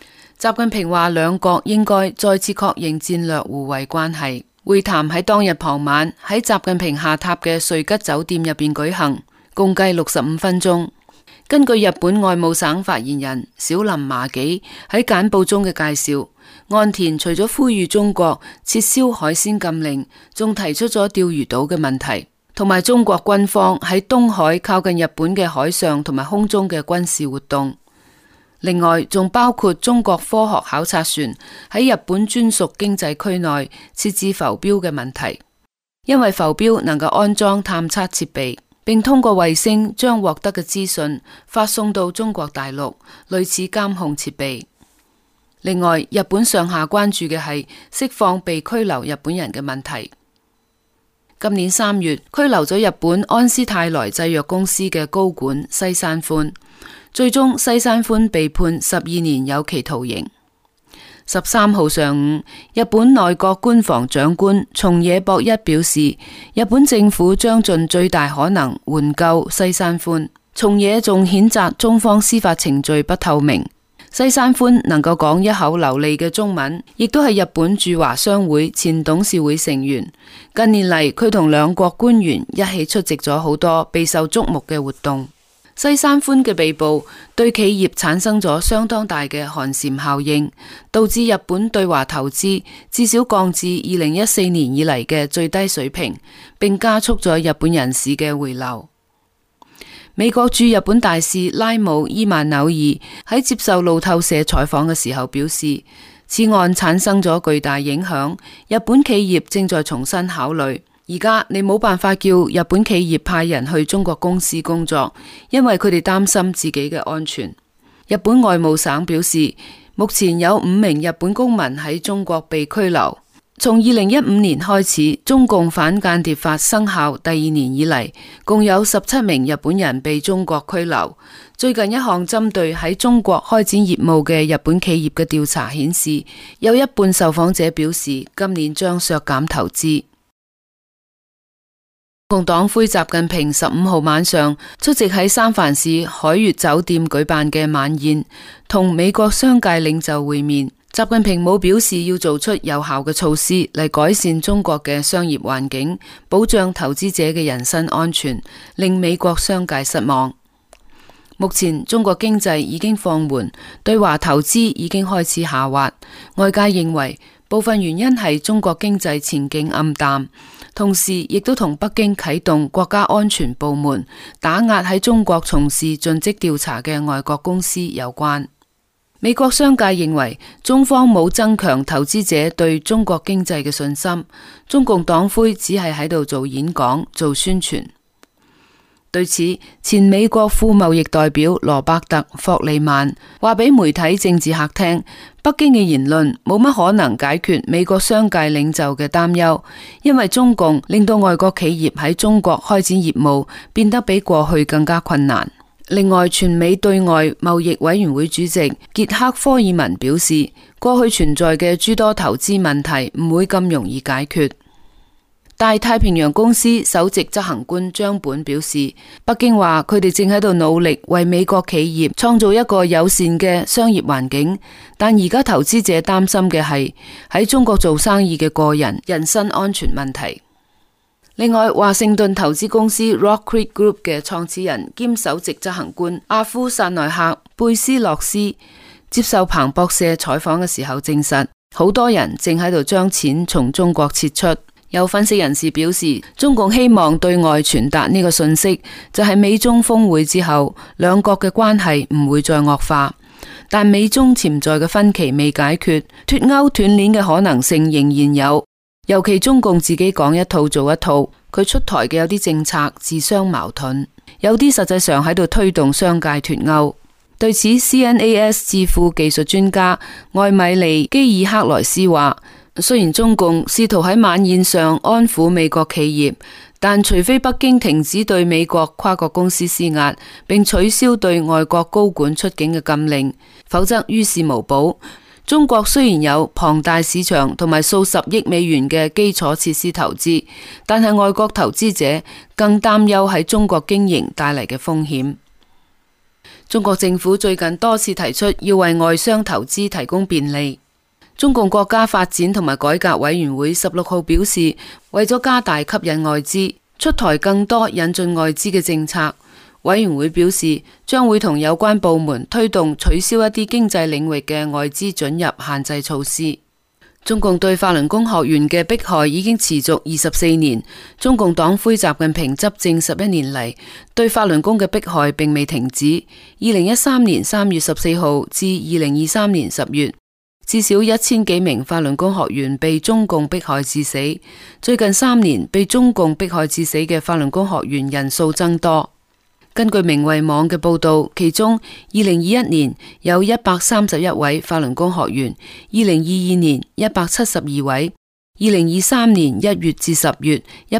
習近平話兩國應該再次確認戰略互惠關係。會談喺當日傍晚喺習近平下榻嘅瑞吉酒店入邊舉行，共計65分鐘。根據日本外務省發言人小林麻紀喺簡報中嘅介紹，岸田除咗呼籲中國撤銷海鮮禁令，仲提出咗釣魚島嘅問題，同埋中國軍方喺東海靠近日本嘅海上同埋空中嘅軍事活動。另外，仲包括中國科學考察船喺日本專屬經濟區內設置浮標嘅問題，因為浮標能夠安裝探測設備，並通過衛星將獲得嘅資訊發送到中國大陸，類似監控設備。另外，日本上下關注嘅係釋放被拘留日本人嘅問題。今年3月，拘留咗日本安斯泰萊製藥公司嘅高管西山寬。最終，西山寬被判12年有期徒刑。13號上午，日本內閣官房長官松野博一表示，日本政府將盡最大可能援救西山寬。松野仲譴責中方司法程序不透明。西山寬能夠講一口流利嘅中文，亦都係日本駐華商會前董事會成員。近年嚟，佢同兩國官員一起出席咗好多備受矚目嘅活動。西山寬嘅被捕對企業產生咗相當大嘅寒蟬效應，導致日本對華投資至少降至2014年以嚟嘅最低水平，並加速咗日本人士嘅回流。美國駐日本大使拉姆伊曼紐爾喺接受路透社採訪嘅時候表示，此案產生咗巨大影響，日本企業正在重新考慮。而家你冇辦法叫日本企業派人去中國公司工作，因為佢哋擔心自己嘅安全。日本外務省表示，目前有5名日本公民喺中國被拘留。從2015年開始，中共反間諜法生效第2年以嚟，共有17名日本人被中國拘留。最近一項針對喺中國開展業務嘅日本企業嘅調查顯示，有一半受訪者表示今年將削減投資。共黨魁習近平15號晚上出席喺三藩市海悅酒店舉辦嘅晚宴，同美國商界領袖會面。習近平冇表示要做出有效嘅措施嚟改善中國嘅商業環境，保障投資者嘅人身安全，令美國商界失望。目前中國經濟已經放緩，對華投資已經開始下滑。外界認為部分原因係中國經濟前景暗淡。同時，亦都同北京啟動國家安全部門打壓喺中國從事盡職調查嘅外國公司有關。美國商界認為中方冇增強投資者對中國經濟嘅信心，中共黨魁只係喺度做演講、做宣傳。對此，前美國副貿易代表羅伯特霍利曼話俾媒體政治客聽，北京嘅言論冇乜可能解決美國商界領袖嘅擔憂，因為中共令到外國企業喺中國開展業務變得比過去更加困難。另外，全美對外貿易委員會主席傑克科爾文表示，過去存在嘅諸多投資問題唔會咁容易解決。大太平洋公司首席執行官張本表示，北京話佢哋正喺度努力為美國企業創造一個友善嘅商業環境，但而家投資者擔心嘅係喺中國做生意嘅個人人身安全問題。另外，華盛頓投資公司 Rock Creek Group 嘅創始人兼首席執行官阿夫薩內克貝斯洛斯接受彭博社採訪嘅時候證實，好多人正喺度將錢從中國撤出。有分析人士表示，中共希望對外傳達呢個信息，就係美中峰會之後，兩國嘅關係唔會再惡化。但美中潛在嘅分歧未解決，脫鈎斷鏈嘅可能性仍然有。尤其中共自己講一套做一套，佢出台嘅有啲政策自相矛盾，有啲實際上喺度推動商界脫鈎。對此 ，CNAS 智庫技術專家艾米利基爾克萊斯話，雖然中共試圖喺晚宴上安撫美國企業，但除非北京停止對美國跨國公司施壓，並取消對外國高管出境嘅禁令，否則於事無補。中國雖然有龐大市場同埋數十億美元嘅基礎設施投資，但係外國投資者更擔憂喺中國經營帶嚟嘅風險。 中國政府最近多次提出要為外商投資提供便利。中共國家發展同埋改革委員會16號表示，為咗加大吸引外資，出台更多引進外資嘅政策。委員會表示，將會同有關部門推動取消一啲經濟領域嘅外資准入限制措施。中共對法輪功學員嘅迫害已經持續24年。中共黨魁習近平執政11年嚟，對法輪功嘅迫害並未停止。2013年3月14號至2023年10月，至少1000幾名法輪功學員被中共迫害致死。最近3年，被中共迫害致死嘅法輪功學員人數增多。根據明慧網嘅報道，其中2021年有131位法輪功學員，2022年172位，2023年1月至10月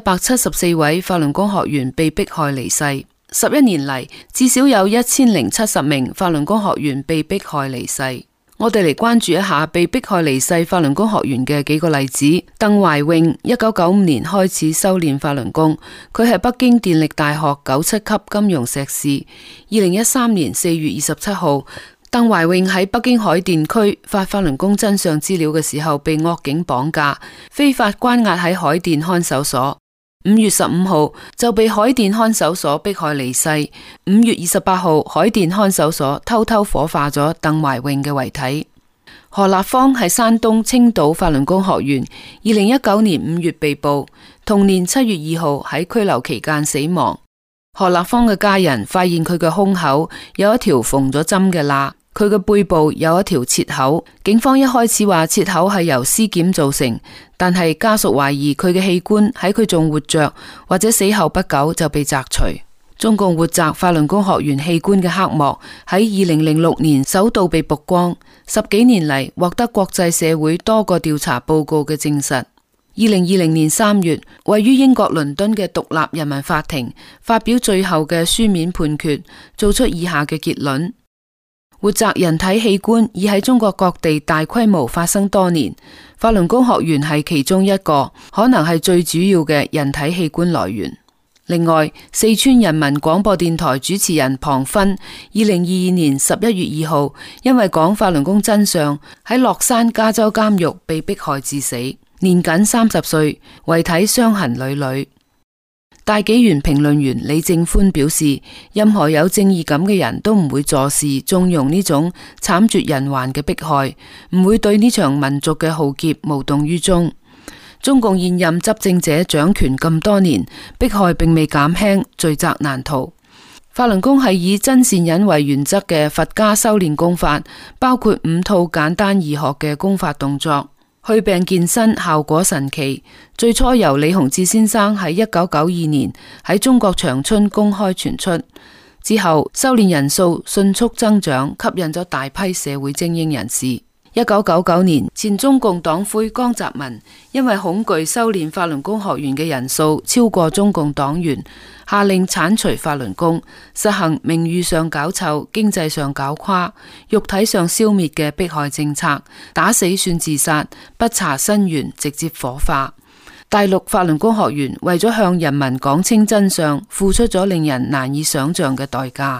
174位法輪功學員被迫害離世。11年嚟，至少有1070名法輪功學員被迫害離世。我哋嚟關注一下被迫害離世法輪功學員嘅幾個例子。鄧懷穎1995年開始修煉法輪功，佢係北京電力大學97級金融碩士。2013年4月27號，鄧懷穎喺北京海淀區發法輪功真相資料嘅時候，被惡警綁架，非法關押喺海淀看守所。5月15號就被海淀看守所迫害離世。5月28號，海淀看守所偷偷火化咗鄧懷穎嘅遺體。何立芳係山東青島法輪功學員，2019年5月被捕，同年7月2號喺拘留期間死亡。何立芳嘅家人發現佢嘅胸口有一條縫咗針嘅罅，佢嘅背部有一條切口。警方一開始話切口係由屍檢造成，但係家屬懷疑佢嘅器官喺佢仲活着或者死後不久就被摘除。中共活摘法輪功學員器官嘅黑幕喺2006年首度被曝光，10幾年嚟獲得國際社會多個調查報告嘅證實。2020年3月，位於英國倫敦嘅獨立人民法庭發表最後嘅書面判決，做出以下嘅結論：活摘人體器官已喺中國各地大規模發生多年，法輪功學員係其中一個，可能係最主要嘅人體器官來源。另外，四川人民廣播電台主持人龐勳2022年11月2號因為講法輪功真相，喺樂山加州監獄被迫害致死，年僅30歲，遺體傷痕累累。大紀元評論員李正歡表示，任何有正義感嘅人都唔會坐視縱容呢種慘絕人寰嘅迫害，唔會對呢場民族嘅浩劫無動於衷。中共現任執政者掌權咁多年，迫害並未減輕，罪責難逃。法輪功係以真善忍為原則嘅佛家修煉功法，包括5套簡單易學嘅功法動作，去病健身效果神奇。最初由李洪志先生喺1992年喺中國長春公開傳出，之後修煉人數迅速增長，吸引咗大批社會精英人士。1999年，前中共黨魁江澤民因為恐懼修煉法輪功學員嘅人數超過中共黨員，下令剷除法輪功，實行名譽上搞臭、經濟上搞垮、肉體上消滅嘅迫害政策，打死算自殺，不查身源，直接火化。大陸法輪功學員為咗向人民講清真相，付出咗令人難以想象嘅代價。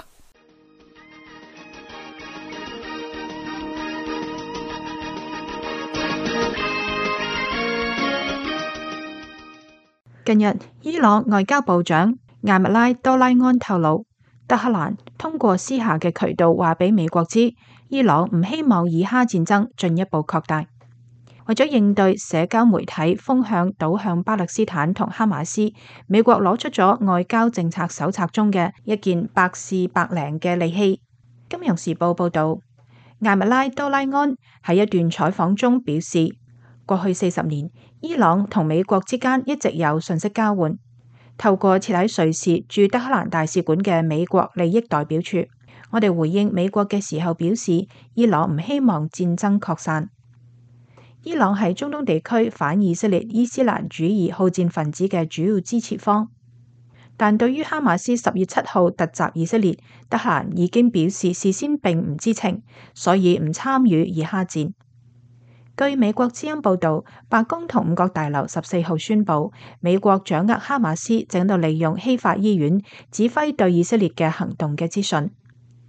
近日，伊朗外交部長艾密拉多拉安透露，德黑蘭通過私下嘅渠道話俾美國知，伊朗唔希望以哈戰爭進一步擴大。為咗應對社交媒體風向倒向巴勒斯坦同哈馬斯，美國攞出咗外交政策手冊中嘅一件百試百靈嘅利器。金融時報報道，艾密拉多拉安喺一段採訪中表示，過去40年，伊朗同美國之間一直有信息交換。透過設喺瑞士駐德黑蘭大使館嘅美國利益代表處，我哋回應美國嘅時候表示，伊朗唔希望戰爭擴散。伊朗係中東地區反以色列伊斯蘭主義好戰分子嘅主要支持方，但對於哈馬斯10月7號突襲以色列，德黑蘭已經表示事先並唔知情，所以唔參與以哈戰。據美國之音報道，白宮同五角大樓14號宣布，美國掌握哈馬斯正喺度利用希法醫院指揮對以色列嘅行動嘅資訊。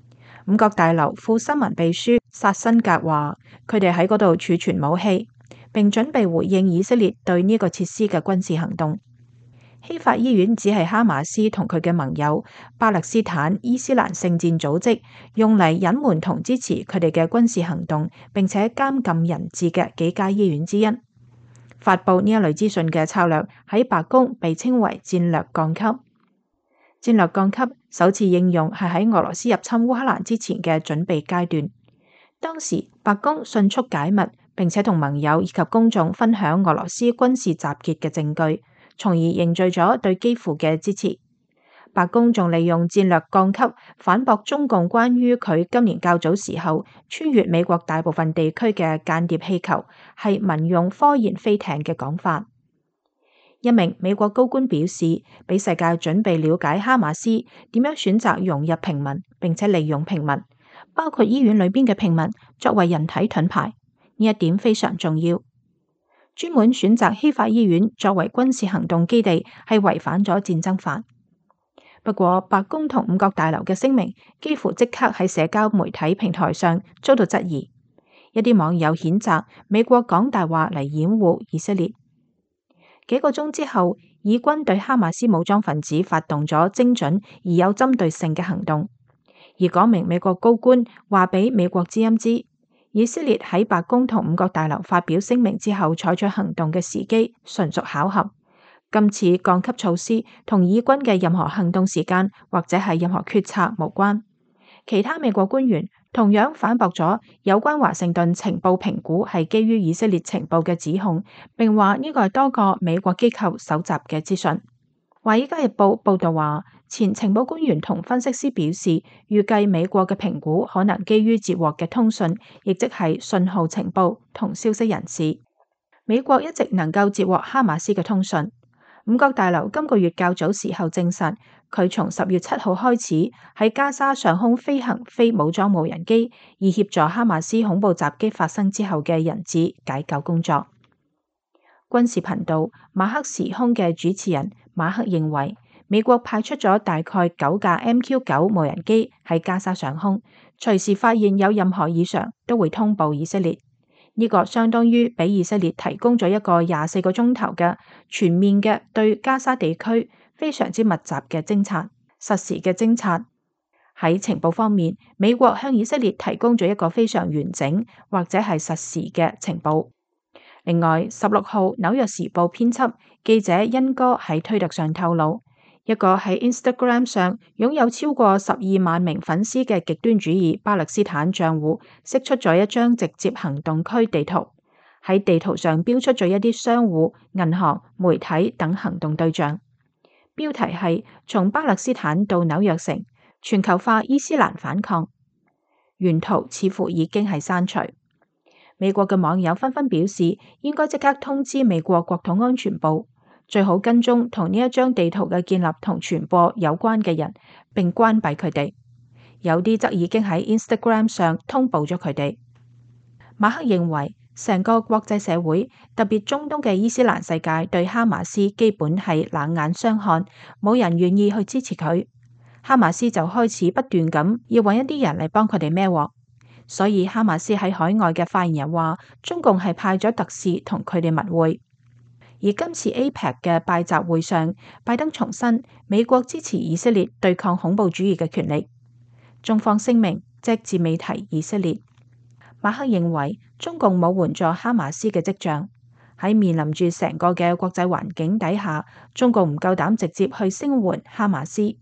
五角大樓副新聞秘書薩辛格話，佢哋喺嗰度儲存武器，並準備回應以色列對呢個設施嘅軍事行動。希法醫院只係哈馬斯同佢嘅盟友巴勒斯坦伊斯蘭聖戰組織用嚟隱瞞同支持佢哋嘅軍事行動，並且監禁人質嘅幾家醫院之一。發佈呢一類資訊嘅策略喺白宮被稱為戰略降級。戰略降級首次應用係喺俄羅斯入侵烏克蘭之前嘅準備階段。當時白宮迅速解密，並且同盟友以及公眾分享俄羅斯軍事集結嘅證據，從而凝聚咗對基輔嘅支持。白宮仲利用戰略降級反駁中共關於佢今年較早時候穿越美國大部分地區嘅間諜氣球係民用科研飛艇嘅講法。一名美國高官表示，俾世界準備了解哈馬斯點樣選擇融入平民，並且利用平民，包括醫院裏邊嘅平民作為人體盾牌，呢一點非常重要。專門選擇希法醫院作為軍事行動基地係違反咗戰爭法。不過白宮同五角大樓嘅聲明幾乎即刻喺社交媒體平台上遭到質疑，一啲網友譴責美國講大話嚟掩護以色列。幾個鐘之後，以軍對哈馬斯武裝分子發動咗精準而有針對性嘅行動，而嗰名美國高官話俾美國之音知，以色列喺白宮同五角大樓發表聲明之後採取行動嘅時機純屬巧合。今次降級措施同以軍嘅任何行動時間或者係任何決策無關。其他美國官員同樣反駁咗有關華盛頓情報評估係基於以色列情報嘅指控，並話呢個係多個美國機構搜集嘅資訊。華爾街日報報道話，前情報官員同分析師表示，預計美國嘅評估可能基於接獲嘅通訊，亦即係信號情報同消息人士。美國一直能夠接獲哈馬斯嘅通訊。五角大樓今個月較早時候證實，佢從10月7號開始喺加沙上空飛行非武裝無人機，以協助哈馬斯恐怖襲擊發生之後嘅人質解救工作。軍事頻道馬克時空嘅主持人馬克認為，美國派出咗大概9架 MQ-9 無人機喺加沙上空，隨時發現有任何異常都會通報以色列。呢個相當於俾以色列提供咗一個24個鐘頭嘅全面嘅對加沙地區非常之密集嘅偵察，實時嘅偵察。喺情報方面，美國向以色列提供咗一個非常完整或者係實時嘅情報。另外，16號紐約時報編輯記者恩哥喺推特上透露，一個喺 Instagram 上擁有超過12萬名粉絲嘅極端主義巴勒斯坦賬戶釋出咗一張直接行動區地圖，喺地圖上標出咗一啲商戶、銀行、媒體等行動對象。標題係從巴勒斯坦到紐約城，全球化伊斯蘭反抗。原圖似乎已經係刪除。美國嘅網友紛紛表示，應該即刻通知美國國土安全部，最好跟蹤同呢一張地圖嘅建立同傳播有關嘅人，並關閉佢哋。有啲則已經喺 Instagram 上通報咗佢哋。馬克認為，成個國際社會，特別中東嘅伊斯蘭世界對哈馬斯基本係冷眼相看，冇人願意去支持佢。哈馬斯就開始不斷咁要揾一啲人嚟幫佢哋孭鑊。所以哈馬斯喺海外嘅發言人話，中共係派咗特使同佢哋密會。而今次 APEC 嘅拜習會上，拜登重申美國支持以色列對抗恐怖主義嘅權利。中方聲明隻字未提以色列。馬克認為中共冇援助哈馬斯嘅跡象，喺面臨住成個嘅國際環境底下，中共唔夠膽直接去聲援哈馬斯。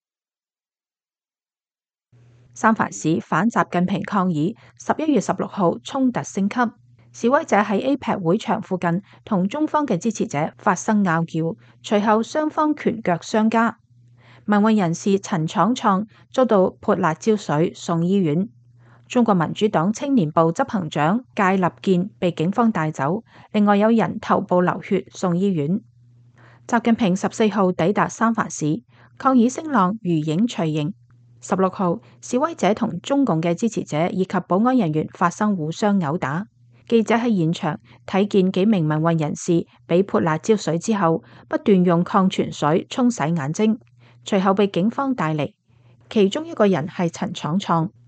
三藩市反習近平抗議11月16號衝突升級，示威者喺 APEC 會場附近同中方嘅支持者發生拗撬，隨後雙方拳腳相加。民運人士陳闖創遭到潑辣椒水送醫院。中國民主黨青年部執行長介立健被警方帶走，另外有人頭部流血送醫院。習近平14號抵達三藩市，抗議聲浪如影隨形。16號，示威者同中共嘅支持者以及保安人員發生互相毆打。記者喺現場睇見幾名民運人士被潑辣椒水之後，不斷用礦泉水沖洗眼睛，隨後被警方帶離。其中一個人係陳闖創。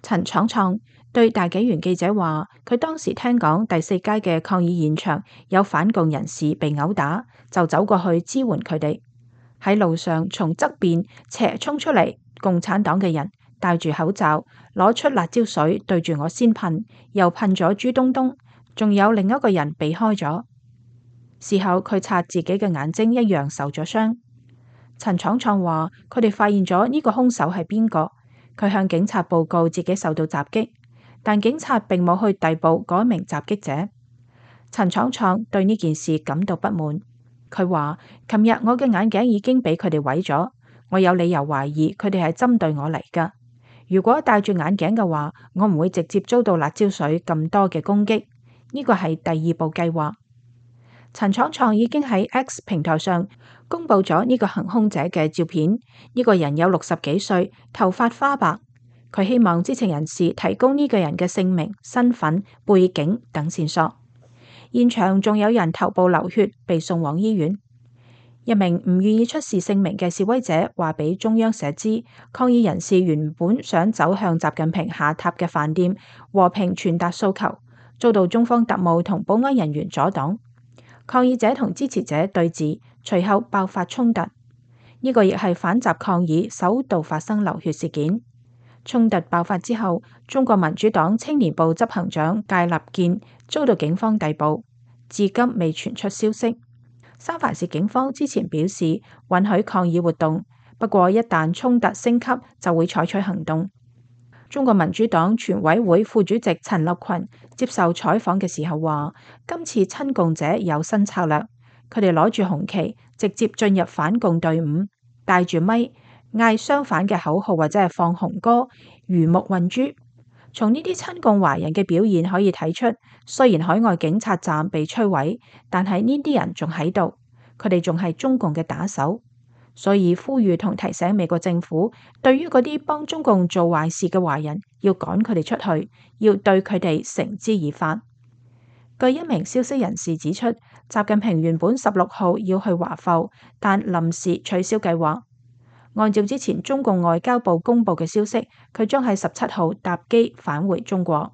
陳闖闖對大紀元記者話，佢當時聽講第4街嘅抗議現場有反共人士被毆打，就走過去支援佢哋。喺路上從側邊斜衝出嚟共產黨嘅人，戴住口罩，攞出辣椒水對住我先噴，又噴咗朱東東，仲有另一個人避開咗。事後佢擦自己嘅眼睛一樣受咗傷。陳闖闖話，佢哋發現咗呢個兇手係邊個，佢向警察報告自己受到襲擊，但警察並冇去逮捕嗰名襲擊者。陳闖闖對呢件事感到不滿，佢話：琴日我嘅眼鏡已經俾佢哋毀咗，我有理由懷疑佢哋係針對我嚟㗎。如果戴住眼鏡嘅話，我唔會直接遭到辣椒水咁多嘅攻擊。呢個係第2步計劃。陳闖闖已經喺 X 平台上公布咗呢個行兇者嘅照片。呢個人有60幾歲，頭髮花白。佢希望知情人士提供呢個人嘅姓名、身份、背景等線索。現場仲有人頭部流血，被送往醫院。一名唔願意出示姓名嘅示威者話俾中央社知，抗議人士原本想走向習近平下榻嘅飯店和平傳達訴求，遭到中方特務同保安人員阻擋。抗議者同支持者對峙，隨後爆發衝突。呢個亦係反習抗議首度發生流血事件。衝突爆發之後，中國民主黨青年部執行長介立健遭到警方逮捕，至今未傳出消息。三藩市警方之前表示允許抗議活動，不過一旦衝突升級就會採取行動。中國民主黨全委會副主席陳立群接受採訪嘅時候話，今次親共者有新策略，佢哋攞住紅旗直接進入反共隊伍，帶住咪嗌相反嘅口號或者係放紅歌，魚目混珠。從呢啲親共華人嘅表現可以睇出，雖然海外警察站被摧毀，但係呢啲人仲喺度，佢哋仲係中共嘅打手。所以呼籲同提醒美國政府，對於嗰啲幫中共做壞事嘅華人，要趕佢哋出去，要對佢哋繩之以法。據一名消息人士指出，習近平原本16號要去華埠，但臨時取消計劃。按照之前中共外交部公布嘅消息，佢將喺17號搭機返回中國。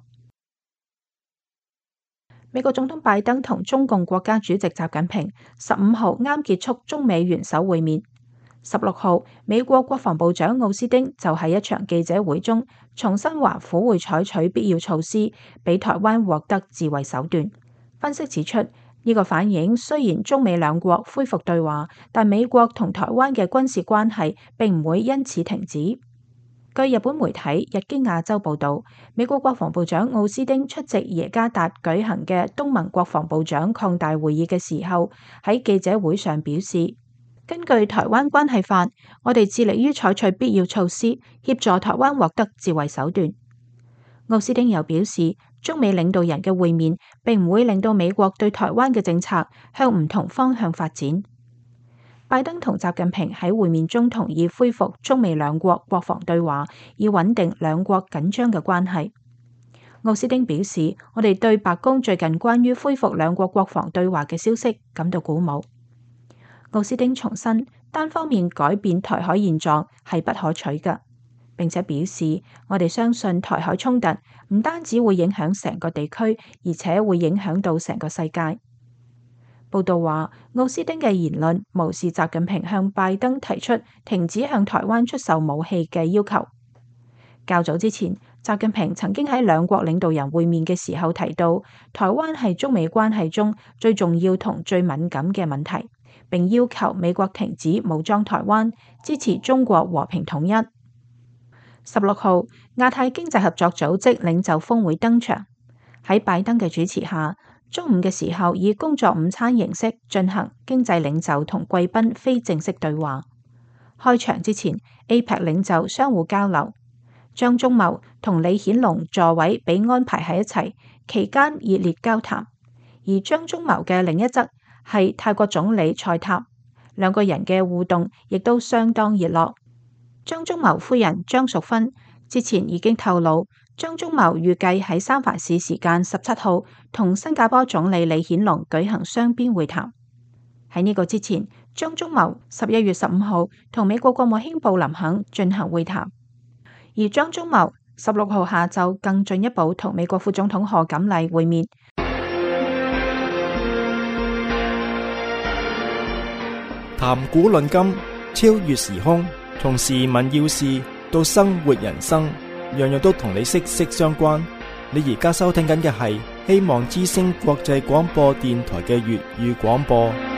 美國總統拜登同中共國家主席習近平15號啱結束中美元首會面。16號，美國國防部長奧斯汀就喺一場記者會中重申華府會採取必要措施，俾台灣獲得自衛手段。分析指出，呢個反映雖然中美兩國恢復對話，但美國同台灣嘅軍事關係並唔會因此停止。據日本媒體《日經亞洲》報導，美國國防部長奧斯汀出席耶加達舉行嘅東盟國防部長擴大會議嘅時候，喺記者會上表示，根據《台灣關係法》，我哋致力於採取必要措施，協助台灣獲得自衛手段。奧斯汀又表示，中美領導人嘅會面並唔會令到美國對台灣嘅政策向唔同方向發展。拜登同習近平喺會面中同意恢復中美兩國國防對話，以穩定兩國緊張嘅關係。奧斯汀表示，我哋對白宮最近關於恢復兩國國防對話嘅消息感到鼓舞。奧斯汀重申，單方面改變台海現狀係不可取嘅，並且表示，我哋相信台海衝突唔單止會影響成個地區，而且會影響到成個世界。報道話，奧斯汀嘅言論無視習近平向拜登提出停止向台灣出售武器嘅要求。較早之前，習近平曾經喺兩國領導人會面嘅時候提到，台灣係中美關係中最重要同最敏感嘅問題，並要求美國停止武裝台灣，支持中國和平統一。16號，亞太經濟合作組織領袖峰會登場，喺拜登嘅主持下，中午嘅時候以工作午餐形式進行經濟領袖同貴賓非正式對話。開場之前 ，APEC 領袖相互交流，張忠謀同李顯龍座位被安排喺一齊，期間熱烈交談。而張忠謀嘅另一側係泰國總理蔡塔，兩個人嘅互動亦都相當熱絡。張忠謀夫人張淑芬之前已經透露，張忠謀預計喺三藩市時間17號同新加坡總理李顯龍舉行雙邊會談。喺呢個之前，張忠謀11月15號同美國國務卿布林肯進行會談，而張忠謀 16號下晝更進一步同美國副總統賀錦麗會面。 談古論今，超越時空，從時聞要事到生活人生，樣樣都同你息息相關。你而家收聽緊嘅係希望之聲國際廣播電台嘅粵語廣播。